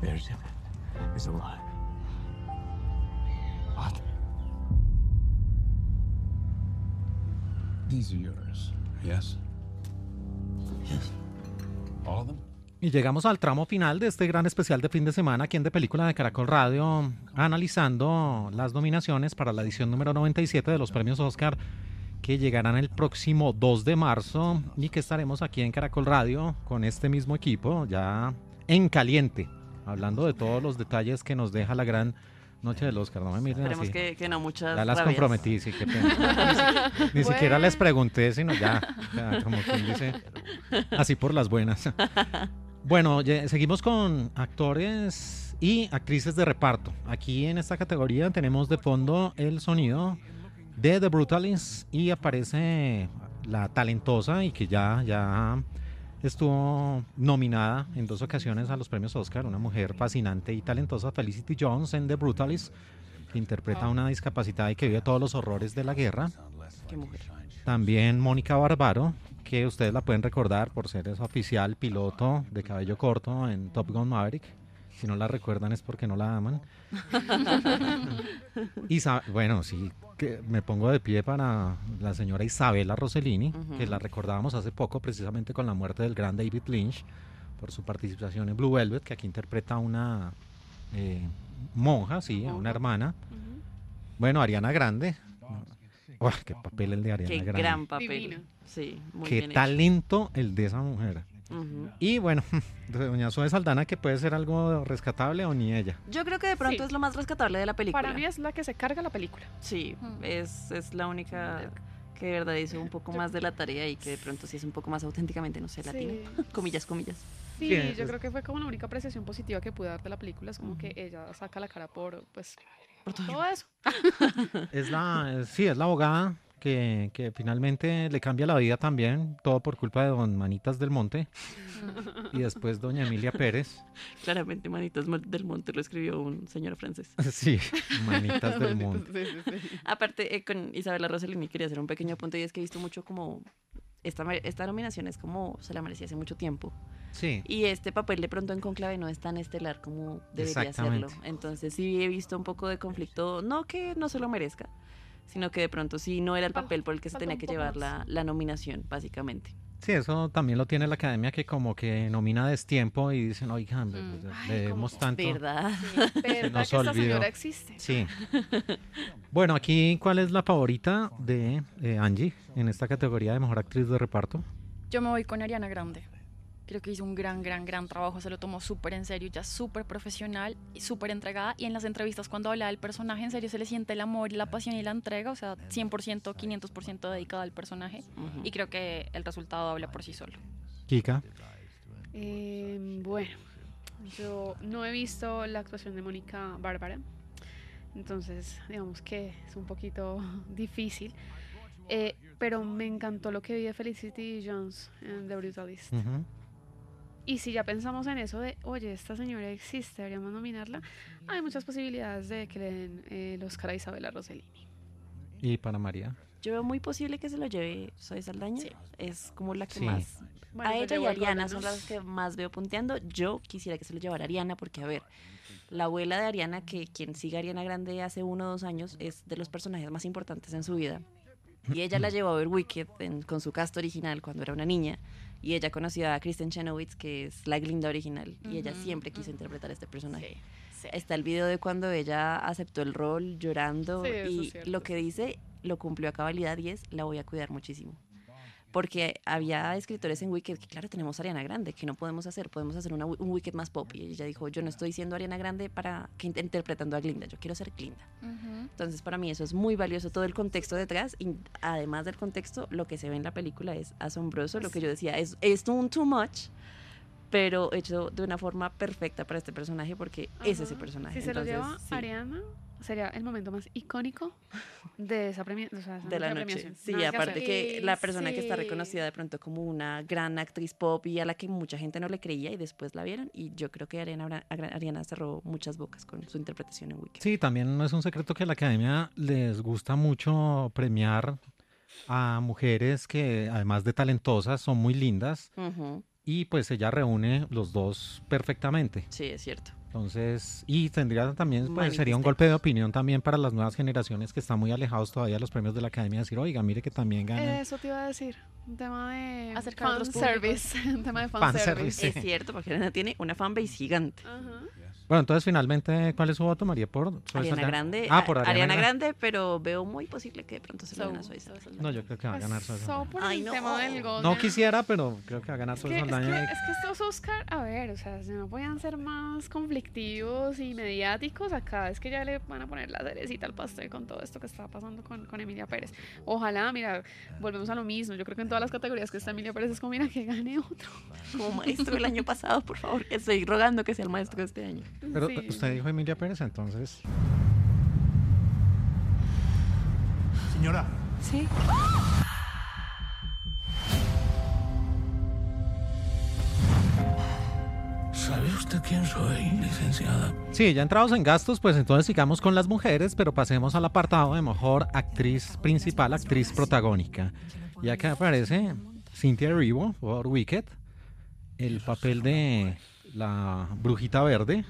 Meredith is alive. What? These are yours, yes? Yes. All of them? Y llegamos al tramo final de este gran especial de fin de semana aquí en De Película de Caracol Radio, analizando las nominaciones para la edición número 97 de los premios Oscar, que llegarán el próximo 2 de marzo y que estaremos aquí en Caracol Radio con este mismo equipo, ya en caliente, hablando de todos los detalles que nos deja la gran noche del Oscar. No me miren Esperemos así. que no muchas Ya las rabias. comprometí, sí, qué pena. Ni siquiera les pregunté, sino ya como quien dice, así por las buenas. Bueno, seguimos con actores y actrices de reparto. Aquí en esta categoría tenemos de fondo el sonido de The Brutalist y aparece la talentosa y que ya estuvo nominada en 2 ocasiones a los premios Oscar, una mujer fascinante y talentosa, Felicity Jones en The Brutalist, que interpreta a una discapacitada y que vive todos los horrores de la guerra. Qué mujer. También Mónica Barbaro, que ustedes la pueden recordar por ser esa oficial piloto de cabello corto en Top Gun Maverick. Si no la recuerdan es porque no la aman. Bueno, sí, que me pongo de pie para la señora Isabella Rossellini, que la recordábamos hace poco precisamente con la muerte del gran David Lynch por su participación en Blue Velvet, que aquí interpreta a una monja, sí, a una hermana. Bueno, Ariana Grande. ¡Uah, qué papel el de Ariana Qué Grande! gran papel. Divino. Sí, muy ¡Qué bien hecho. talento el de esa mujer! Y bueno, de doña Zoe Saldana, que puede ser algo rescatable o ni ella. Yo creo que de pronto Sí. es lo más rescatable de la película. Para mí es la que se carga la película. Sí, es la única que de verdad hizo un poco más de la tarea y que de pronto sí es un poco más auténticamente, no sé, latina. Comillas, comillas. Sí, Sí, yo creo que fue como la única apreciación positiva que pude dar de la película. Es como que ella saca la cara por todo eso. Es la abogada que finalmente le cambia la vida también, todo por culpa de don Manitas del Monte y después doña Emilia Pérez. Claramente Manitas del Monte lo escribió un señor francés. Sí, Manitas del Monte. Sí. Aparte, con Isabella Rossellini quería hacer un pequeño apunte y es que he visto mucho como esta nominación es como se la merecía hace mucho tiempo. Sí, Y este papel de pronto en Cónclave no es tan estelar como debería serlo. Exactamente. Entonces sí he visto un poco de conflicto, no que no se lo merezca, sino que de pronto sí no era el papel por el que se falta tenía un que poco llevar más. la nominación, básicamente. sí, eso también lo tiene la academia, que como que nomina a destiempo y dicen, oigan, pues, Ay, le debemos como- tanto. ¿Verdad? ¿Verdad que nos esta olvidó. señora existe? Sí. Bueno, aquí, ¿cuál es la favorita de Angie en esta categoría de mejor actriz de reparto? Yo me voy con Ariana Grande. Creo que hizo un gran trabajo, se lo tomó súper en serio, ya súper profesional y súper entregada. Y en las entrevistas cuando habla del personaje, en serio se le siente el amor, la pasión y la entrega, o sea, 100%, 500% dedicada al personaje. Y creo que el resultado habla por sí solo. Kika. Bueno, yo no he visto la actuación de Mónica Bárbara, entonces digamos que es un poquito difícil, pero me encantó lo que vi de Felicity Jones en The Brutalist. Ujú. Y si ya pensamos en eso de, oye, esta señora existe, deberíamos nominarla, hay muchas posibilidades de que le den el Oscar a Isabella Rossellini. Y para María. Yo veo muy posible que se lo lleve Zoe Saldaña. Sí. Es como la que Sí. más... Bueno, a se ella y llevó el Ariana Golden, son ¿no? las que más veo punteando. Yo quisiera que se lo llevara Ariana porque, a ver, la abuela de Ariana, que quien sigue a Ariana Grande hace 1 o 2 años, es de los personajes más importantes en su vida. Y ella la llevó a ver Wicked con su cast original cuando era una niña. Y ella conocía a Kristen Chenoweth, que es la Glinda original. Y ella siempre quiso interpretar a este personaje. Sí. Está el video de cuando ella aceptó el rol llorando Sí, eso y es cierto. lo que dice lo cumplió a cabalidad y es la voy a cuidar muchísimo. Porque había escritores en Wicked que, claro, tenemos a Ariana Grande, que no podemos hacer un Wicked más pop. Y ella dijo, yo no estoy siendo Ariana Grande interpretando a Glinda, yo quiero ser Glinda. Entonces para mí eso es muy valioso, todo el contexto detrás y además del contexto, lo que se ve en la película es asombroso, lo que yo decía, es un too much, pero hecho de una forma perfecta para este personaje porque es ese Ajá. personaje. Si se lo Entonces, lleva sí. Ariana, sería el momento más icónico de esa De la noche. premiación. Sí, Nada que aparte hacer. que la persona que está Sí. reconocida de pronto como una gran actriz pop y a la que mucha gente no le creía y después la vieron y yo creo que Ariana cerró muchas bocas con su interpretación en Wicked. Sí, también no es un secreto que a la academia les gusta mucho premiar a mujeres que, además de talentosas, son muy lindas Ujú. y pues ella reúne los dos perfectamente. Sí, es cierto. Entonces, y tendría también, pues sería un Manifesté. golpe de opinión también para las nuevas generaciones que están muy alejados todavía de los premios de la Academia, decir, oiga, mire que también ganan. Eso te iba a decir. Un tema de Acercar a otros fanservice. Un tema de Fanservice. fanservice. Es cierto, porque Ariana tiene una fanbase gigante. Ajá. Bueno, entonces finalmente, ¿cuál es su voto, María? ¿Por Zoe Ariana Saldana? Grande. Ah, por Ariana, Grande, pero veo muy posible que de pronto se lo So- den a Zoe Saldana. No, yo creo que va a ganar Zoe So Saldana. por Ay, el no. tema del Golden. No quisiera, pero creo que va a ganar Es Zoe que, Saldana. es que estos Oscar, a ver, o sea, si no podían ser más conflictivos y mediáticos, acá es que ya le van a poner la cerecita al pastel con todo esto que está pasando con Emilia Pérez. Ojalá, mira, volvemos a lo mismo. Yo creo que en todas las categorías que está Emilia Pérez es como, mira, que gane otro. Como maestro el año pasado, por favor. Estoy rogando que sea el maestro de este año. Pero Sí. usted dijo Emilia Pérez, entonces. Señora, Sí. ¿sabe usted quién soy, licenciada? Sí, ya entrados en gastos, pues entonces sigamos con las mujeres, pero pasemos al apartado de mejor actriz principal, actriz protagónica. Y acá aparece Cynthia Erivo por Wicked, el papel de la brujita verde.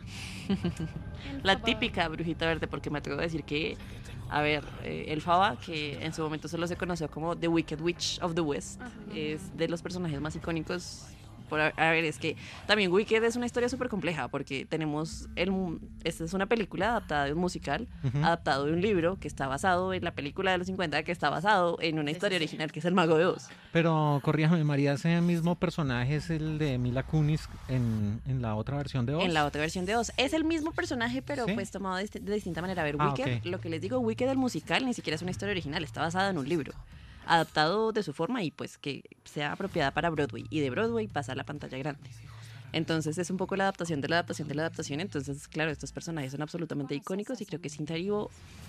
La típica brujita verde, porque me atrevo a decir que, a ver, Elphaba, que en su momento solo se conoció como The Wicked Witch of the West, Ajá. es de los personajes más icónicos. A ver, es que también Wicked es una historia súper compleja, porque tenemos, esta es una película adaptada de un musical, Ujú. adaptado de un libro que está basado en la película de los 50, que está basado en una historia original, que es El Mago de Oz. Pero corríjame, María, ese mismo personaje es el de Mila Kunis en la otra versión de Oz. En la otra versión de Oz. Es el mismo personaje, pero ¿Sí? pues tomado de distinta manera. A ver, Ah, Wicked, ok. lo que les digo, Wicked el musical ni siquiera es una historia original, está basada en un libro, adaptado de su forma y pues que sea apropiada para Broadway. Y de Broadway pasa a la pantalla grande. Entonces es un poco la adaptación de la adaptación de la adaptación. Entonces, claro, estos personajes son absolutamente icónicos y creo que Cynthia Erivo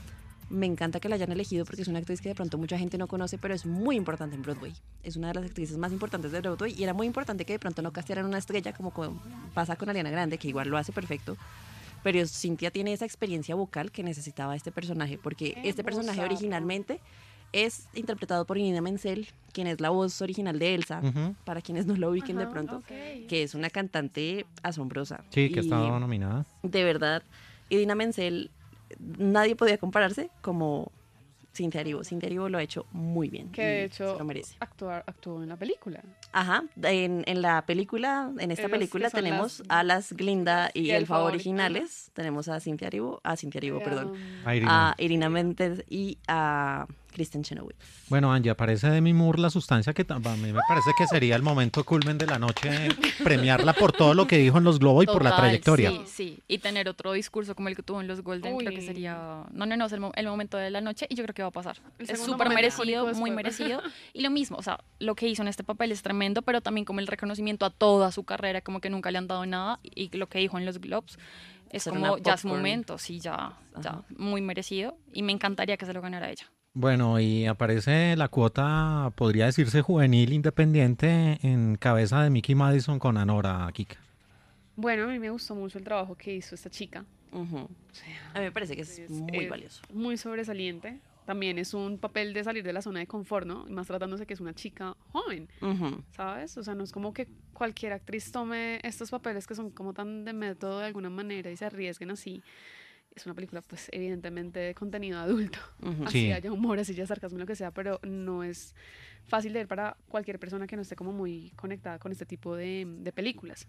me encanta que la hayan elegido porque es una actriz que de pronto mucha gente no conoce, pero es muy importante en Broadway. Es una de las actrices más importantes de Broadway y era muy importante que de pronto no castearan una estrella como pasa con Ariana Grande, que igual lo hace perfecto. Pero Cynthia tiene esa experiencia vocal que necesitaba este personaje, porque Qué este personaje vozazo. originalmente es interpretado por Idina Menzel, quien es la voz original de Elsa, Ujú. para quienes no lo ubiquen de Ajá, pronto, ok. que es una cantante asombrosa. Sí, que Y está nominada. de verdad, Idina Menzel, nadie podía compararse como Cynthia Erivo. Cynthia Erivo lo ha hecho muy bien. Que de y hecho se lo merece. actuó en la película. Ajá, en la película, en esta En las película que son tenemos las- a las Glinda y y Elfa Elfa originales. Tenemos a Cynthia Erivo, perdón. A Irina. A Irina Menzel y a Kristen Chenoweth. Bueno, Angie, aparece Demi Moore, la sustancia que a mí me parece que sería el momento culmen de la noche, premiarla por todo lo que dijo en los Globos y por la Total, trayectoria. Sí, sí. Y tener otro discurso como el que tuvo en los Golden, creo que Uy. sería. No, es el momento de la noche y yo creo que va a pasar. El Es segundo súper momento merecido, icónico muy después. merecido. Y lo mismo, o sea, lo que hizo en este papel es tremendo, pero también como el reconocimiento a toda su carrera, como que nunca le han dado nada. Y lo que dijo en los Globes es Ser como una ya es popcorn. momento, sí, ya, Ajá. muy merecido. Y me encantaría que se lo ganara ella. Bueno, y aparece la cuota, podría decirse juvenil independiente, en cabeza de Mickey Madison con Anora Kika. Bueno, a mí me gustó mucho el trabajo que hizo esta chica. Ujú. O sea, A mí me parece que es muy eh, valioso. muy sobresaliente. También es un papel de salir de la zona de confort, ¿no? Y más tratándose que es una chica joven, Ujú. ¿sabes? O sea, no es como que cualquier actriz tome estos papeles que son como tan de método de alguna manera y se arriesguen así. Es una película, pues, evidentemente de contenido adulto. Ujú. Así Sí. haya humor, así haya sarcasmo, lo que sea, pero no es fácil de ver para cualquier persona que no esté como muy conectada con este tipo de películas.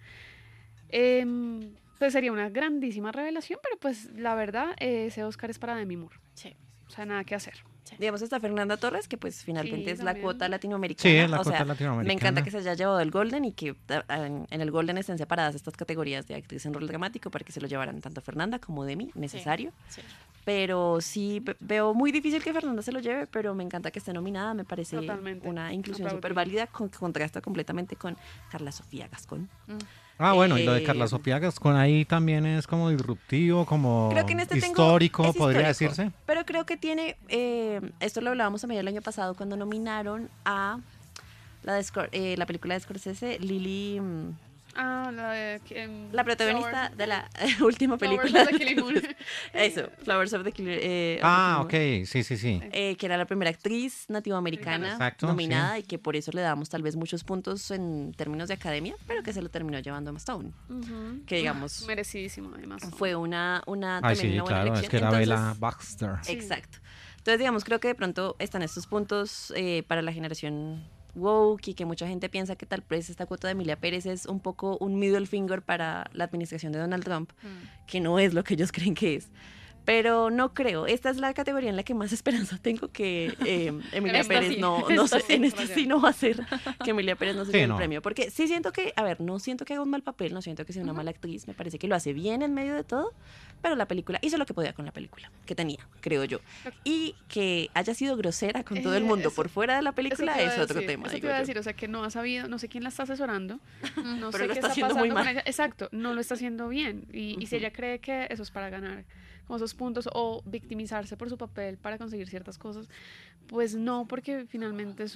Pues sería una grandísima revelación, pero pues la verdad, ese Oscar es para Demi Moore. Sí. O sea, nada que hacer. Digamos, está Fernanda Torres, que pues finalmente Sí, es la también. cuota latinoamericana. Sí, es la O cuota sea, latinoamericana. me encanta que se haya llevado el Golden y que en el Golden estén separadas estas categorías de actriz en rol dramático para que se lo llevaran tanto Fernanda como Demi, necesario. Sí. Pero sí veo muy difícil que Fernanda se lo lleve, pero me encanta que esté nominada. Me parece Totalmente. una inclusión Aplaudir. súper válida que contrasta completamente con Carla Sofía Gascón. Ah, bueno, y lo de Eh, Carla Sofía Gascón ahí también es como disruptivo, como Creo que en este histórico, es podría histórico, decirse. Pero creo que tiene, esto lo hablábamos también el año pasado cuando nominaron a la película de Scorsese, Lily, La de... La protagonista Flowers- de la última Flowers película. of the Killing Moon. Eso, Flowers of the Killer. Ok, sí, sí, sí. Que era la primera actriz nativoamericana Exacto, nominada y que por eso le damos tal vez muchos puntos en términos de academia, pero que se lo terminó llevando a Emma Stone. Ujú. Que digamos, Merecidísimo, además. fue una Ay, también sí, una buena claro, es elección. que era Entonces, Bella Baxter. Sí. Exacto. Entonces, digamos, creo que de pronto están estos puntos para la generación woke y que mucha gente piensa que tal vez esta cuota de Emilia Pérez es un poco un middle finger para la administración de Donald Trump, que no es lo que ellos creen que es. Pero no creo. Esta es la categoría en la que más esperanza tengo que Emilia Esta Pérez sí, no esta sé, sí, en esta vaya. sí no va a ser que Emilia Pérez no se Sí, lleve el no. premio. Porque sí siento que, a ver, no siento que haga un mal papel, no siento que sea una mala actriz, me parece que lo hace bien en medio de todo, pero la película hizo lo que podía con la película que tenía, creo yo. Y que haya sido grosera con todo el mundo Eso- por fuera de la Eso película te iba a es otro decir, tema, Eso te digo iba a yo. decir, o sea, que no ha sabido, no sé quién la está asesorando, no Pero sé lo qué está está haciendo pasando muy con mal. ella. Exacto, no lo está haciendo bien. Y si ella cree que eso es para ganar como esos puntos o victimizarse por su papel para conseguir ciertas cosas, pues no, porque finalmente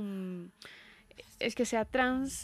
el que sea trans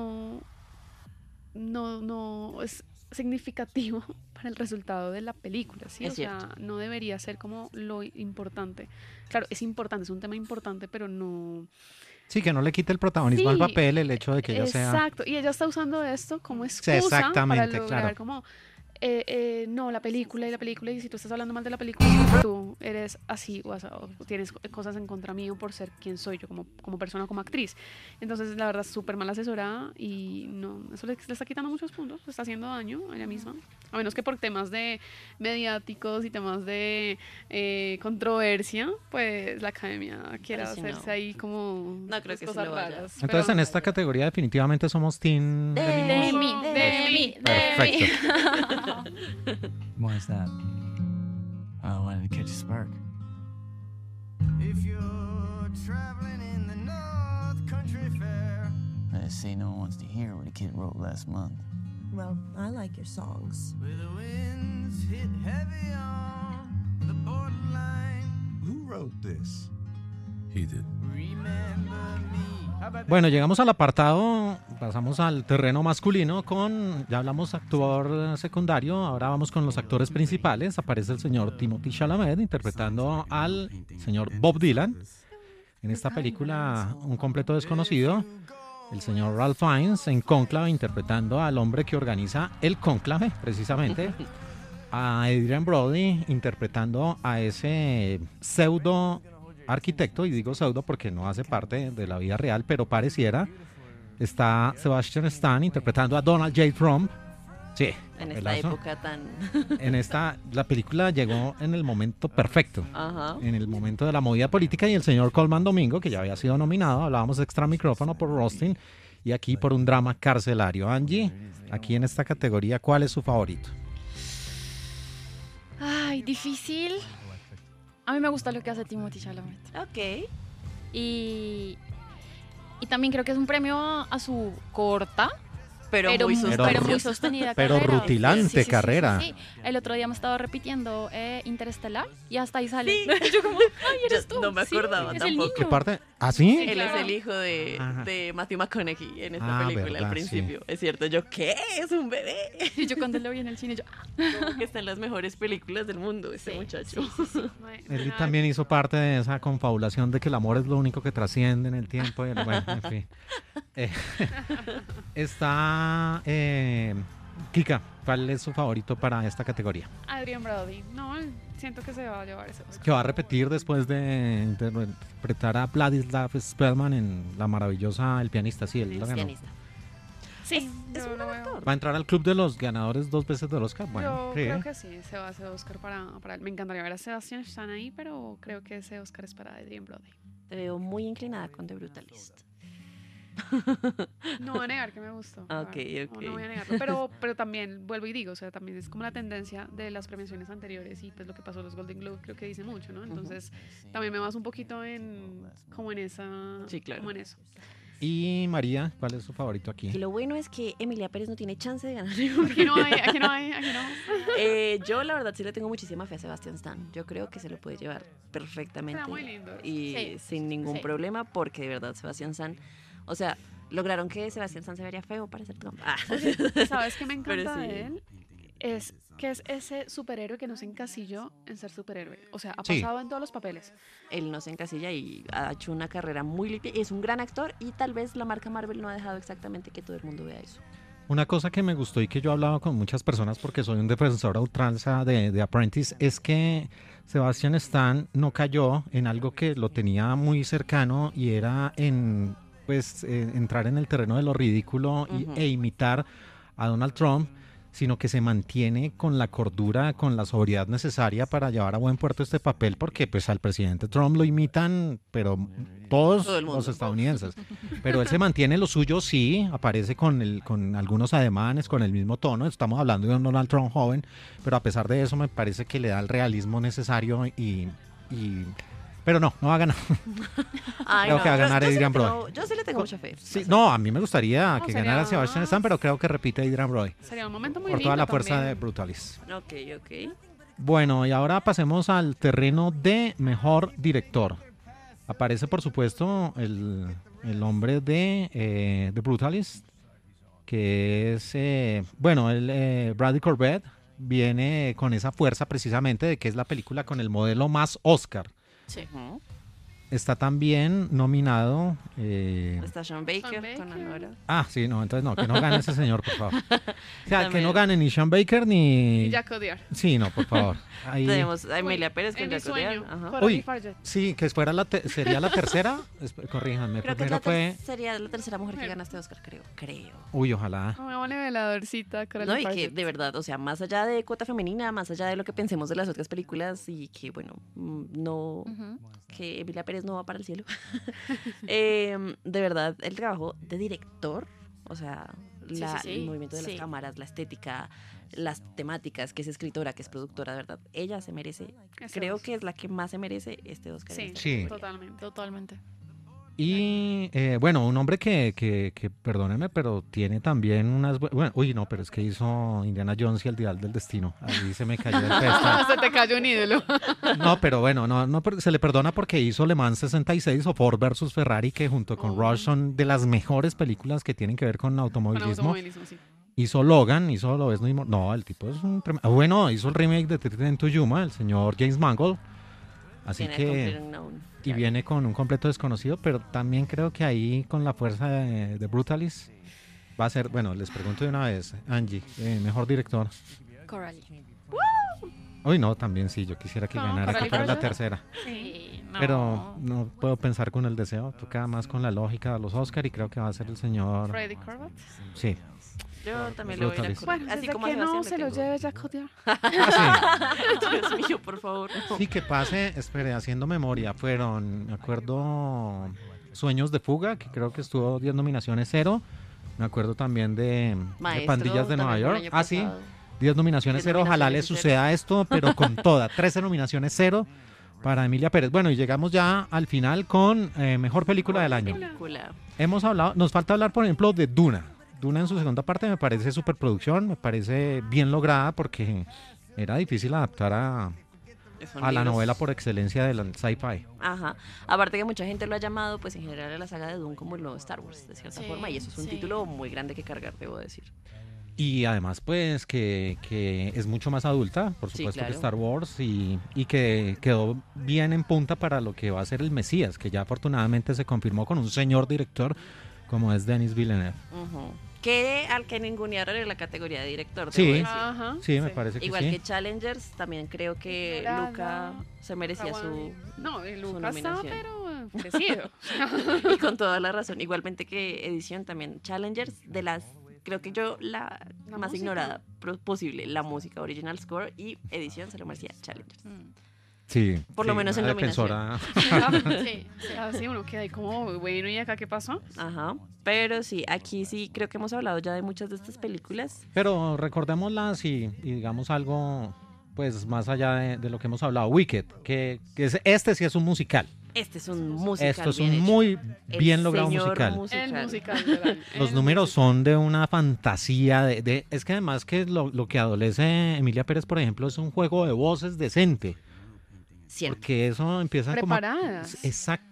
no es significativo para el resultado de la película, ¿sí? Es O sea, no debería ser como lo importante. Claro, es importante, es un tema importante, pero no... Sí, que no le quite el protagonismo al Sí, papel el hecho de que ella sea... Exacto, y ella está usando esto como excusa exactamente, para lograr claro. como no, la película, y si tú estás hablando mal de la película es porque tú eres así o tienes cosas en contra mío por ser quien soy yo como persona, como actriz. Entonces, la verdad, súper mal asesorada y no, eso le está quitando muchos puntos, le está haciendo daño a ella misma. A menos que por temas de mediáticos y temas de controversia, pues la academia quiera Pero si no. hacerse ahí como No creo que sí cosas lo vaya. raras. Entonces pero- en esta categoría definitivamente somos team Demi Moore. Perfecto. Why is that? I wanted to catch a spark. If you're traveling in the North Country Fair, I say no one wants to hear what a kid wrote last month. Well, I like your songs. where the winds hit heavy on the borderline, Who wrote this? He did. remember me. How about Bueno, llegamos al apartado, pasamos al terreno masculino con, ya hablamos actor secundario, ahora vamos con los actores principales. Aparece el señor Timothée Chalamet interpretando al señor Bob Dylan. En esta película, un completo desconocido, el señor Ralph Fiennes en Cónclave interpretando al hombre que organiza el cónclave, precisamente. A Adrian Brody interpretando a ese pseudo arquitecto, y digo pseudo porque no hace parte de la vida real, pero pareciera. Está Sebastian Stan interpretando a Donald J. Trump. Sí, En esta papelazo. época tan... La película llegó en el momento perfecto, Ajá. en el momento de la movida política, y el señor Colman Domingo, que ya había sido nominado, hablábamos de extra micrófono por Rustin, y aquí por un drama carcelario. Angie, aquí en esta categoría, ¿cuál es su favorito? Ay, difícil. A mí me gusta lo que hace Timothée Chalamet. Ok. Y también creo que es un premio a su corta, Pero, pero muy muy sustanciosa. sostenida Pero carrera. rutilante carrera. Sí. El otro día me estaba repitiendo Interestelar y hasta ahí sale. Yo como, ay, eres Yo tú. no me Sí, acordaba es el tampoco. ¿Qué niño. parte? ¿Ah, sí? Él claro. es el hijo Ajá. de Matthew McConaughey en esta Ah, película verdad, al principio. Es cierto, yo, ¿qué? ¿Es un bebé? Y yo cuando lo vi en el cine, yo, Como que está en las mejores películas del mundo ese muchacho. Él también hizo parte de esa confabulación de que el amor es lo único que trasciende en el tiempo. Bueno, en fin. Está Kika, ¿cuál es su favorito para esta categoría? Adrian Brody. No, siento que se va a llevar ese Oscar. Que va a repetir después de interpretar a Vladislav Spellman en la maravillosa El pianista. Sí, él lo ganó. Pianista. Sí, es yo un lo buen veo. ¿Va a entrar al club de los ganadores 2 veces del Oscar? Bueno, Yo sí. creo que sí, se va a hacer Oscar para él. Me encantaría ver a Sebastian Stan ahí, pero creo que ese Oscar es para Adrian Brody. Te veo muy inclinada con The Brutalist. No voy a negar que me gustó. la Ok, verdad. ok. No voy a negarlo. Pero también, vuelvo y digo, o sea, también es como la tendencia de las premiaciones anteriores y pues lo que pasó en los Golden Globe creo que dice mucho, ¿no? Entonces, también me baso un poquito como en esa... Sí, claro. Como en eso. Y María, ¿cuál es su favorito aquí? Y lo bueno es que Emilia Pérez no tiene chance de ganar. Aquí no hay, aquí no hay, aquí no. Yo la verdad sí le tengo muchísima fe a Sebastian Stan. Yo creo que se lo puede llevar perfectamente Queda muy lindo. y Sí, sin ningún sí. problema, porque de verdad Sebastian Stan, o sea, lograron que Sebastián Stan se vería feo para ser Trump. Ah. ¿Sabes qué me encanta sí. de él? Es que es ese superhéroe que no se encasilló en ser superhéroe. O sea, ha Sí. pasado en todos los papeles. Él no se encasilla y ha hecho una carrera muy limpia. Es un gran actor y tal vez la marca Marvel no ha dejado exactamente que todo el mundo vea eso. Una cosa que me gustó y que yo hablaba con muchas personas porque soy un defensor a ultranza de Apprentice es que Sebastian Stan no cayó en algo que lo tenía muy cercano y era en entrar en el terreno de lo ridículo Ujú. e imitar a Donald Trump, sino que se mantiene con la cordura, con la sobriedad necesaria para llevar a buen puerto este papel, porque pues al presidente Trump lo imitan, pero todos Todo el mundo. los estadounidenses. Pero él se mantiene lo suyo, sí, aparece con algunos ademanes, con el mismo tono, estamos hablando de un Donald Trump joven, pero a pesar de eso me parece que le da el realismo necesario pero no va a ganar. Ay, Creo que va a ganar sí Adrian le Brody. tengo- Yo sí le tengo mucha fe. Sí, no, a mí me gustaría No, que sería- ganara Sebastian Stan, pero creo que repite Adrian Brody. Sería un momento muy Por toda lindo la fuerza de también. Brutalis. Ok, ok. Bueno, y ahora pasemos al terreno de mejor director. Aparece, por supuesto, el hombre de Brutalist, que es, Bradley Corbett, viene con esa fuerza precisamente de que es la película con el modelo más Oscar. Sí. Ujú. Está también nominado... Está Sean Baker Sean con Baker. Anora. sí, no, entonces no, que no gane ese señor, por favor. O sea, que También. no gane ni Sean Baker ni... Y Jack Odiar. Sí, no, por favor. Ahí... Tenemos a Emilia Pérez con En mi Jack Odiar. sueño. Ajá. Coralie Uy. Farget. Sí, que sería la tercera. Corríjanme, Creo que primero fue... sería la tercera mujer que Mujer. gana este Oscar, creo. Uy, ojalá. Una buena veladorcita, Coralie No, y que Farget. de verdad, o sea, más allá de cuota femenina, más allá de lo que pensemos de las otras películas y que, bueno, no, Ujú. que Emilia Pérez no va para el cielo. De verdad, el trabajo de director, o sea, Sí, sí, sí. el movimiento de las Sí. cámaras, la estética, las temáticas, que es escritora, que es productora, de verdad, ella se merece, Ese creo Oscar. que es la que más se merece este Oscar. en Sí, esta Sí. categoría. totalmente. Totalmente. Y bueno, un hombre que perdónenme, pero tiene también unas... Bueno, uy, no, pero es que hizo Indiana Jones y el Dial del Destino. Ahí se me cayó el pesto. Se te cayó un ídolo. No, pero bueno, no, se le perdona porque hizo Le Mans 66 o Ford versus Ferrari, que junto con Oh. Rush son de las mejores películas que tienen que ver con Con automovilismo. automovilismo, sí. Hizo Logan, hizo Lo ves, no, el tipo es un tremendo... Bueno, hizo el remake de Tren to Yuma, el señor James Mangold. Así Tiene que... Complete Unknown, Y claro. viene con un completo desconocido, pero también creo que ahí con la fuerza de Brutalis va a ser, bueno, les pregunto de una vez, Angie, mejor director. Coralie. Uy, no, también sí, yo quisiera que No, ganara, que Coralie fuera la Farget. tercera. Sí, Pero no puedo pensar con el deseo, toca más con la lógica de los Oscar y creo que va a ser el señor. Freddy Corbett. Sí. Yo también le voy a ir a Brutales. Coralie. Bueno, Así desde como que a no Sebastián se le lo tengo. lleve Jack Odiar. Ah, Dios mío, por favor. no. sí. Sí, que pase, espere, haciendo memoria, fueron, me acuerdo, Sueños de Fuga, que creo que estuvo 10 nominaciones, 0. Me acuerdo también de Maestro, Pandillas de Nueva también fue el York. año Sí. pasado. 10 nominaciones, 10 0. Ojalá le nominaciones, suceda esto, pero con toda. 13 nominaciones, 0 para Emilia Pérez. Bueno, y llegamos ya al final con mejor película del año. Película. Hemos hablado, nos falta hablar, por ejemplo, de Duna. Duna en su segunda parte me parece superproducción, me parece bien lograda porque era difícil adaptar Son a la libros. novela por excelencia del sci-fi. Ajá. Aparte que mucha gente lo ha llamado, pues en general a la saga de Dune como el nuevo Star Wars, de cierta Sí, forma, y eso es un sí. título muy grande que cargar, debo decir. Y además, pues, que es mucho más adulta, por Sí, supuesto, que claro. Star Wars, y que quedó bien en punta para lo que va a ser el Mesías, que ya afortunadamente se confirmó con un señor director como es Denis Villeneuve. Ujú. Que al que ningunearon en la categoría de director, Sí. debo decir. Ajá. Sí, me parece que Igual sí. que Challengers, también creo que Ignorada. Luca se merecía su... No, y su Lucas estaba, nominación. pero crecido. Y con toda la razón. Igualmente que edición también. Challengers, de las... Creo que yo la La más música. ignorada posible, la música, original score y edición se lo merecía Challengers. Mm. Sí. Por lo sí, menos en una nominación. defensora. Sí, sí. Así uno queda ahí como, bueno, ¿y acá qué pasó? Ajá. Pero sí, aquí sí creo que hemos hablado ya de muchas de estas películas. Pero recordémoslas y digamos algo, pues, más allá de lo que hemos hablado. Wicked, este sí es un musical. Este es un musical. Esto es bien un hecho. muy El bien logrado señor musical. El musical. ¿verdad? Los El números musical. son de una fantasía, es que además que lo que adolece Emilia Pérez, por ejemplo, es un juego de voces decente, Cierto. porque eso empieza como... Preparadas. Exacto.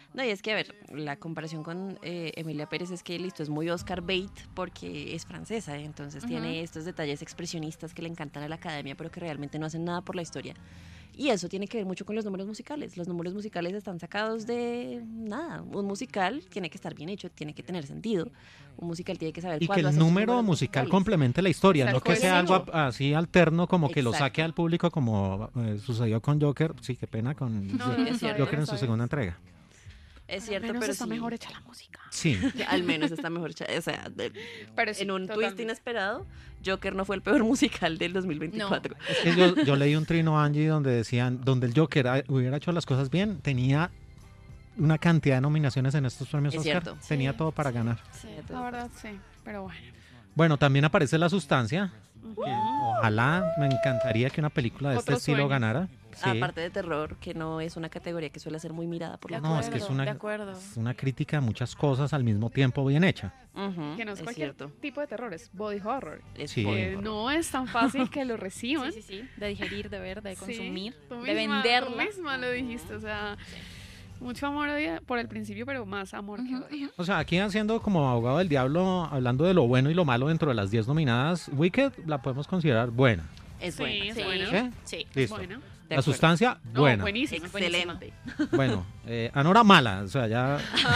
No, y es que, a ver, la comparación con Emilia Pérez es que, listo, es muy Oscar bait porque es francesa, entonces tiene estos detalles expresionistas que le encantan a la academia, pero que realmente no hacen nada por la historia. Y eso tiene que ver mucho con los números musicales. Los números musicales están sacados de nada. Un musical tiene que estar bien hecho, tiene que tener sentido. Un musical tiene que saber Y que cuándo el hacer sus número números musical musicales. complemente la historia, Tal no que cual. sea algo así alterno como que lo Exacto. saque al público como sucedió con Joker. Sí, qué pena con No, es cierto, Joker en su segunda entrega. Es cierto, Al menos pero está sí, mejor hecha la música. Sí, al menos está mejor hecha. O sea, Pero sí, en un twist totalmente. inesperado, Joker no fue el peor musical del 2024. es que yo leí un trino, Angie, donde decían, donde el Joker hubiera hecho las cosas bien, tenía una cantidad de nominaciones en estos premios Es Oscar, cierto. tenía Sí, todo para sí. ganar. Sí. La verdad, sí. Pero bueno. Bueno, también aparece La Sustancia, Ujú. que ojalá, me encantaría que una película de Otro este estilo sueño. ganara. Sí. Aparte de terror, que no es una categoría que suele ser muy mirada por la No, es que es una, De acuerdo. es una crítica a muchas cosas al mismo tiempo bien hecha. Ujú, Que no es es cualquier cierto. tipo de terror, es body horror. Es Sí. body Que horror. no es tan fácil que lo reciban. Sí, sí, sí. De digerir, de ver, de Sí, consumir, tú de misma- venderla. Tú misma lo dijiste, o sea, mucho amor odio por el principio, pero más amor que odio. O sea, aquí haciendo como abogado del diablo, hablando de lo bueno y lo malo dentro de las 10 nominadas, Wicked la podemos considerar buena. Es Sí, buena. es Sí, buena. ¿Sí? sí. Listo. Bueno, De La acuerdo. sustancia, no, buena. buenísima. Excelente. Bueno, Anora mala, o sea, ya...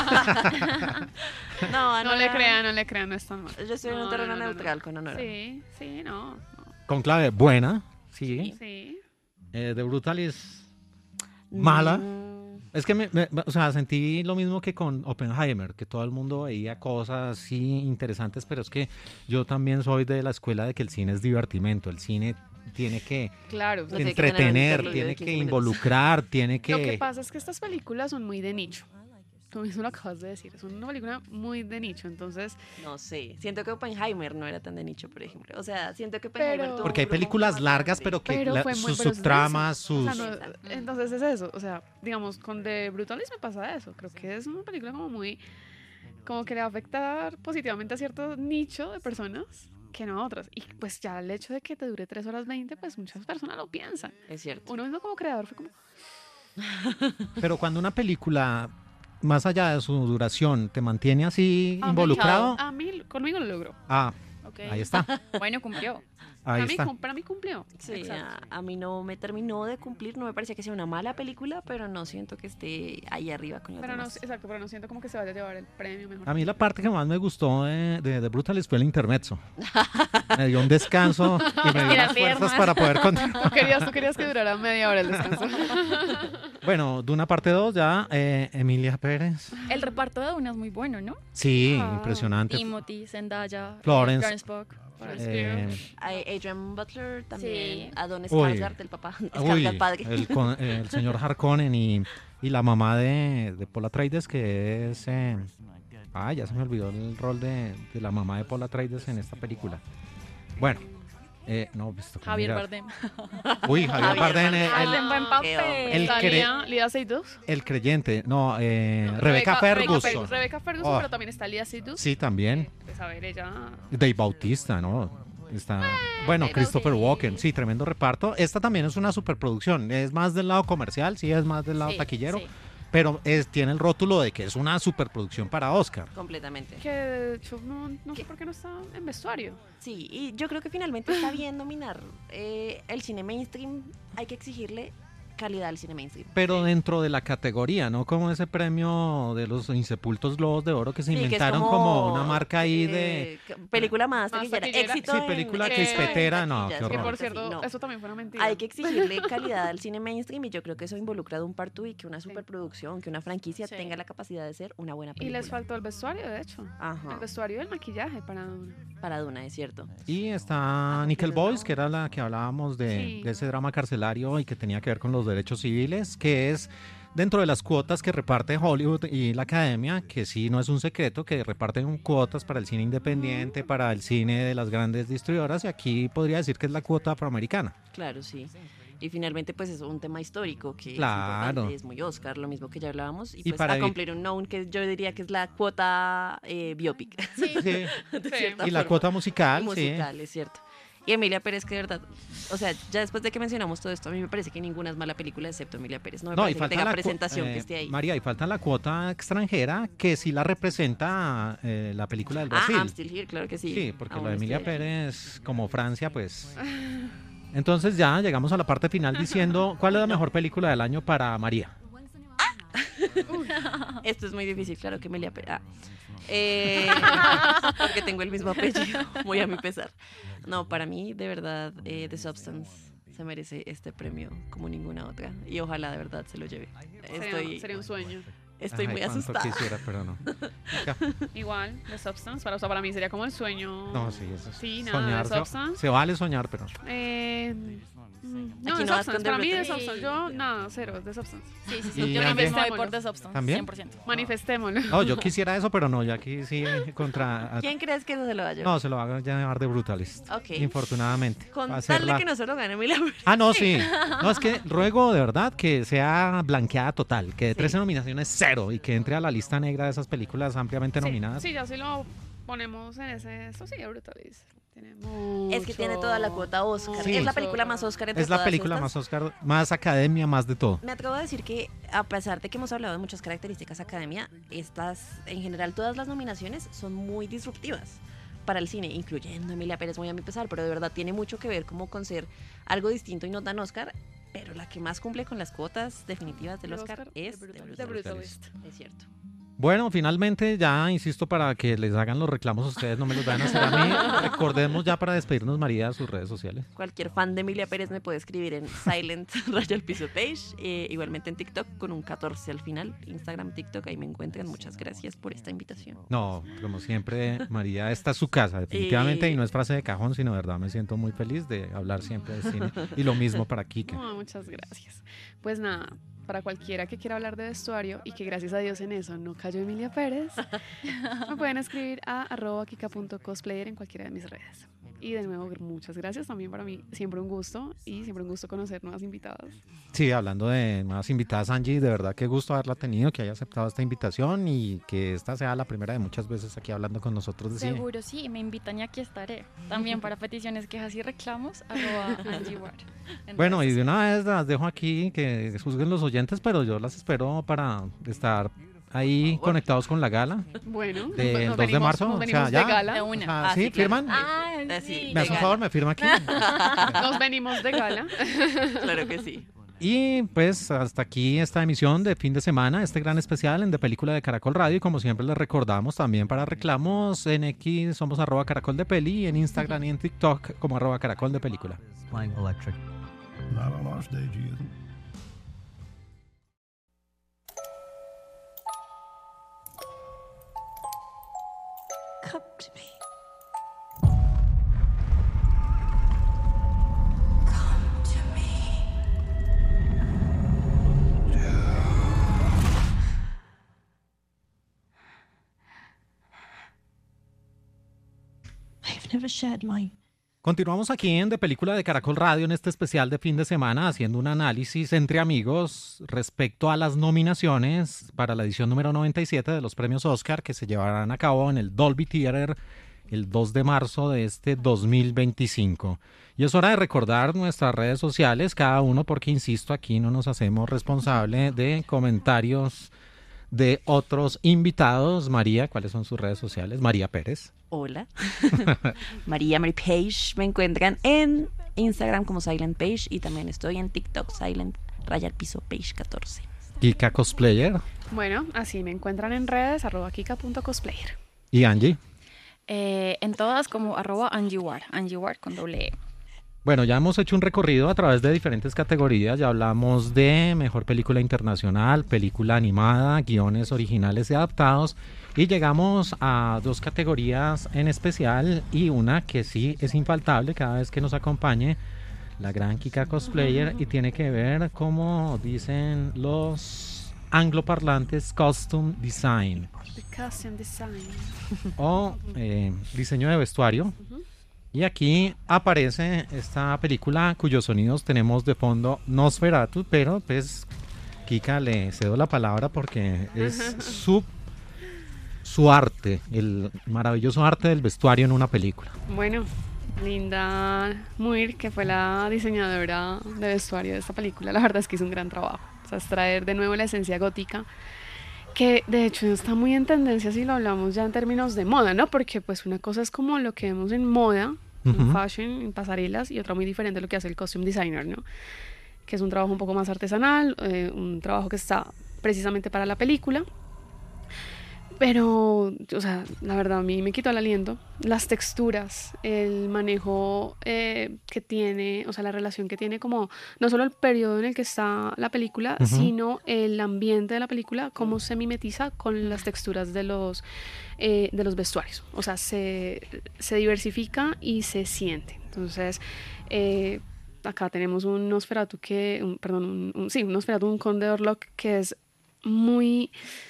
No, No le crean, no es tan mal. Yo estoy en No, un terreno no, no, no. neutral con Honora. Sí, sí, no. Conclave, buena, sí. Sí. The Brutalist, mala. Mm, Es que, o sea, sentí lo mismo que con Oppenheimer, que todo el mundo veía cosas así interesantes, pero es que yo también soy de la escuela de que el cine es divertimento, el cine tiene que Claro. No tiene que tener un entretener, interludio tiene de que 15 minutos. involucrar, tiene Lo que que... pasa es que estas películas son muy de nicho. Tú mismo lo acabas de decir. Es una película muy de nicho. Entonces, No sé. Siento que Oppenheimer no era tan de nicho, por ejemplo. O sea, siento que Oppenheimer Pero- tuvo Porque hay un grupo películas más largas, grande. pero que Pero fue muy- sus pero es subtramas, o sus... sea, no- Exacto. entonces es eso. O sea, digamos, con The Brutalist me pasa eso. Creo que es una película como muy. Como que le va a afectar positivamente a cierto nicho de personas que no a otras. Y pues ya el hecho de que te dure 3 horas 20, pues muchas personas lo piensan. Es cierto. Uno mismo como creador fue como. Pero cuando una película, más allá de su duración, te mantiene así A mí- involucrado, A mí, conmigo lo logró. Ok. ahí está, Bueno, cumplió. ahí Para mí, está. para mí cumplió. Sí, Exacto. a mí no me terminó de cumplir, no me parecía que sea una mala película, pero no siento que esté ahí arriba con las Pero no, demás. exacto, pero no siento como que se vaya a llevar el premio mejor. A mí la parte que más me gustó de The Brutalist fue el intermezzo. Me dio un descanso y me dio Mira, las fuerzas piernas. para poder continuar. Tú querías que durara media hora el descanso. Bueno, de una parte 2 ya, Emilia Pérez. El reparto de Duna es muy bueno, ¿no? Sí, Ah, impresionante. Timothy, Zendaya, Florence. Pugh. Eh, Adrian Butler también, Sí. Adonis Uy. Skarsgård, el papá, uy, Skarsgård padre. el señor Harkonnen y la mamá de Paul Atreides, que es... ya se me olvidó el rol de la mamá de Paul Atreides en esta película. Bueno, no, pues toca Javier mirar. Bardem. Uy, Javier Javier Bardem, Bardem. Hacen buen qué papel. hombre. El Está cre- Lía Seydoux. el creyente, no, Rebecca Ferguson. Rebecca Ferguson, Oh. pero también está Lía Seydoux. Sí, también. Pues a ver, ella. Dave Bautista, ¿no? Está, bueno, Dave Christopher Bautista. Walken, sí, tremendo reparto. Esta también es una superproducción, es más del lado comercial, sí, es más del lado Sí, taquillero, sí. pero tiene el rótulo de que es una superproducción para Oscar. Completamente. Que de hecho no sé por qué no está en vestuario. Sí, y yo creo que finalmente está bien dominar el cine mainstream. Hay que exigirle calidad al cine mainstream. Pero dentro de la categoría, ¿no? Como ese premio de los insepultos Globos de Oro que se Sí, que es inventaron como una marca ahí de... película más Más taquillera. taquillera. Éxito Sí, en- película éxito en crispetera, no, taquillas, qué Que horror. por cierto, Sí, no. eso también fue una mentira. Hay que exigirle calidad al cine mainstream y yo creo que eso involucra de un parto y que una Sí. superproducción, que una franquicia Sí. tenga la capacidad de ser una buena Y película. les faltó el vestuario, de hecho. Ajá, El vestuario y el maquillaje para Duna. para Duna, es cierto. Y está Ah, Nickel entonces Boys, no. que era la que hablábamos Sí. de ese drama carcelario y que tenía que ver con los derechos civiles, que es dentro de las cuotas que reparte Hollywood y la academia, que sí no es un secreto, que reparten cuotas para el cine independiente, para el cine de las grandes distribuidoras, y aquí podría decir que es la cuota afroamericana. Claro, sí. Y finalmente, pues es un tema histórico que Claro. es importante, es muy Oscar, lo mismo que ya hablábamos. Y, Y pues para a evi- cumplir un known que yo diría que es la cuota biopic. Sí. de cierta Y la forma. cuota musical, Musical, es cierto. Y Emilia Pérez, que de verdad, o sea, ya después de que mencionamos todo esto, a mí me parece que ninguna es mala película excepto Emilia Pérez. No me No, y parece que falta tenga la presentación que esté ahí. María, y falta la cuota extranjera que sí la representa la película del Brasil. I'm Still Here, claro que sí. Sí, porque Aún lo de estoy Emilia aquí. Pérez, como Francia, pues... Entonces ya llegamos a la parte final diciendo cuál es la mejor película del año para María. Esto es muy difícil, claro que Emilia Pérez. Porque tengo el mismo apellido, muy a mi pesar. No, para mí, de verdad, The Substance se merece este premio como ninguna otra. Y ojalá de verdad se lo lleve. Sería un sueño. Estoy Ay, muy cuánto asustada. quisiera, pero no. Mica. Igual, The Substance, para mí sería como el sueño. No, sí, eso es Sí, nada, soñar. The Substance. Se vale soñar, pero... No, Aquí The no vas Substance, con para mí The The Brutal. Substance. Yo, nada, cero, The Substance. Sí, sí, Y sí. Yo Angie. también voy por Manifestémoslo. The Substance. ¿También? 100%. Manifestémoslo. No, yo quisiera eso, pero no, yo aquí sí contra... ¿Quién crees que eso se lo va a llevar? No, se lo va a llamar de Brutalist. Ok. Infortunadamente. Con Va a tal ser de la- que no se lo gane Emilia Pérez. Ah, no, sí. No, es que ruego de verdad que sea blanqueada total, que de Sí. 13 nominaciones, 0, y que entre a la lista negra de esas películas ampliamente nominadas. Sí, ya si lo ponemos en ese. Esto sí, Brutalist. Tiene Es que tiene toda la cuota Oscar. Sí. Es la película más Oscar entre Es la todas película estas. más Oscar, más academia, más de todo. Me atrevo a decir que, a pesar de que hemos hablado de muchas características academia, estas, en general, todas las nominaciones son muy disruptivas para el cine, incluyendo Emilia Pérez, muy a mi pesar, pero de verdad tiene mucho que ver como con ser algo distinto y no tan Oscar, pero la que más cumple con las cuotas definitivas del Oscar es The The Brutalist. Brutalist. Es cierto. Bueno, finalmente ya insisto para que les hagan los reclamos a ustedes, no me los vayan a hacer a mí. Recordemos ya para despedirnos, María, sus redes sociales. Cualquier fan de Emilia Pérez me puede escribir en Silent Raya al Piso Page, igualmente en TikTok con un 14 al final, Instagram, TikTok, ahí me encuentran. Muchas gracias por esta invitación. No, como siempre, María, esta es su casa, definitivamente, y no es frase de cajón, sino de verdad me siento muy feliz de hablar siempre de cine. Y lo mismo para Kika. No, muchas gracias. Pues nada, para cualquiera que quiera hablar de vestuario y que gracias a Dios en eso no cayó Emilia Pérez, me pueden escribir a @kika.cosplayer en cualquiera de mis redes. Y de nuevo, muchas gracias. También para mí siempre un gusto y siempre un gusto conocer nuevas invitadas. Sí, hablando de nuevas invitadas, Angie, de verdad qué gusto haberla tenido, que haya aceptado esta invitación y que esta sea la primera de muchas veces aquí hablando con nosotros de cine. Seguro, sí, y me invitan y aquí estaré. También para peticiones, quejas y reclamos, @AngieWard. en Bueno, y redes de una vez las dejo aquí, que juzguen los oyentes, pero yo las espero para estar ahí conectados con la gala Bueno, del nos 2 de marzo. Nos O venimos sea, ya. de gala. De una. O sea, Ah, ¿sí? sí, claro. ¿Firman? Ah, Sí, ¿Me hace un favor? ¿Me firma aquí? Nos venimos de gala. Claro que sí. Y pues hasta aquí esta emisión de fin de semana, este gran especial en De Película de Caracol Radio. Y como siempre les recordamos también para reclamos en X somos @Caracol de Peli y en Instagram y en TikTok como @Caracol de Película. Playing electric. Not on our stage either. Come to me. Come to me. I've never shared my Continuamos aquí en De Película de Caracol Radio en este especial de fin de semana haciendo un análisis entre amigos respecto a las nominaciones para la edición número 97 de los premios Oscar que se llevarán a cabo en el Dolby Theater el 2 de marzo de este 2025. Y es hora de recordar nuestras redes sociales, cada uno, porque insisto, aquí no nos hacemos responsable de comentarios de otros invitados. María, ¿cuáles son sus redes sociales? María Pérez. Hola. María Mary Page. Me encuentran en Instagram como Silent Page y también estoy en TikTok Silent Raya al Piso Page 14. Kika Cosplayer. Bueno, así me encuentran en redes, @kika.cosplayer. Y Angie. En todas como @AngieWard, AngieWard con doble E. Bueno, ya hemos hecho un recorrido a través de diferentes categorías. Ya hablamos de mejor película internacional, película animada, guiones originales y adaptados. Y llegamos a dos categorías en especial y una que sí es infaltable cada vez que nos acompañe la gran Kika Cosplayer y tiene que ver, como dicen los angloparlantes, costume design The Costume Design. o diseño de vestuario. Y aquí aparece esta película cuyos sonidos tenemos de fondo Nosferatu, pero pues Kika le cedo la palabra porque es su arte, el maravilloso arte del vestuario en una película. Bueno, Linda Muir, que fue la diseñadora de vestuario de esta película, la verdad es que hizo un gran trabajo. O sea, es traer de nuevo la esencia gótica, que de hecho está muy en tendencia si lo hablamos ya en términos de moda, ¿no? Porque pues una cosa es como lo que vemos en moda, en fashion, en pasarelas, y otra muy diferente lo que hace el costume designer, ¿no? Que es un trabajo un poco más artesanal, un trabajo que está precisamente para la película. Pero, o sea, la verdad a mí me quitó el aliento. Las texturas, el manejo que tiene, o sea, la relación que tiene como, no solo el periodo en el que está la película, sino el ambiente de la película, cómo se mimetiza con las texturas de los vestuarios. O sea, se diversifica y se siente. Entonces, acá tenemos un Nosferatu un Nosferatu, un conde de Orlok que es muy...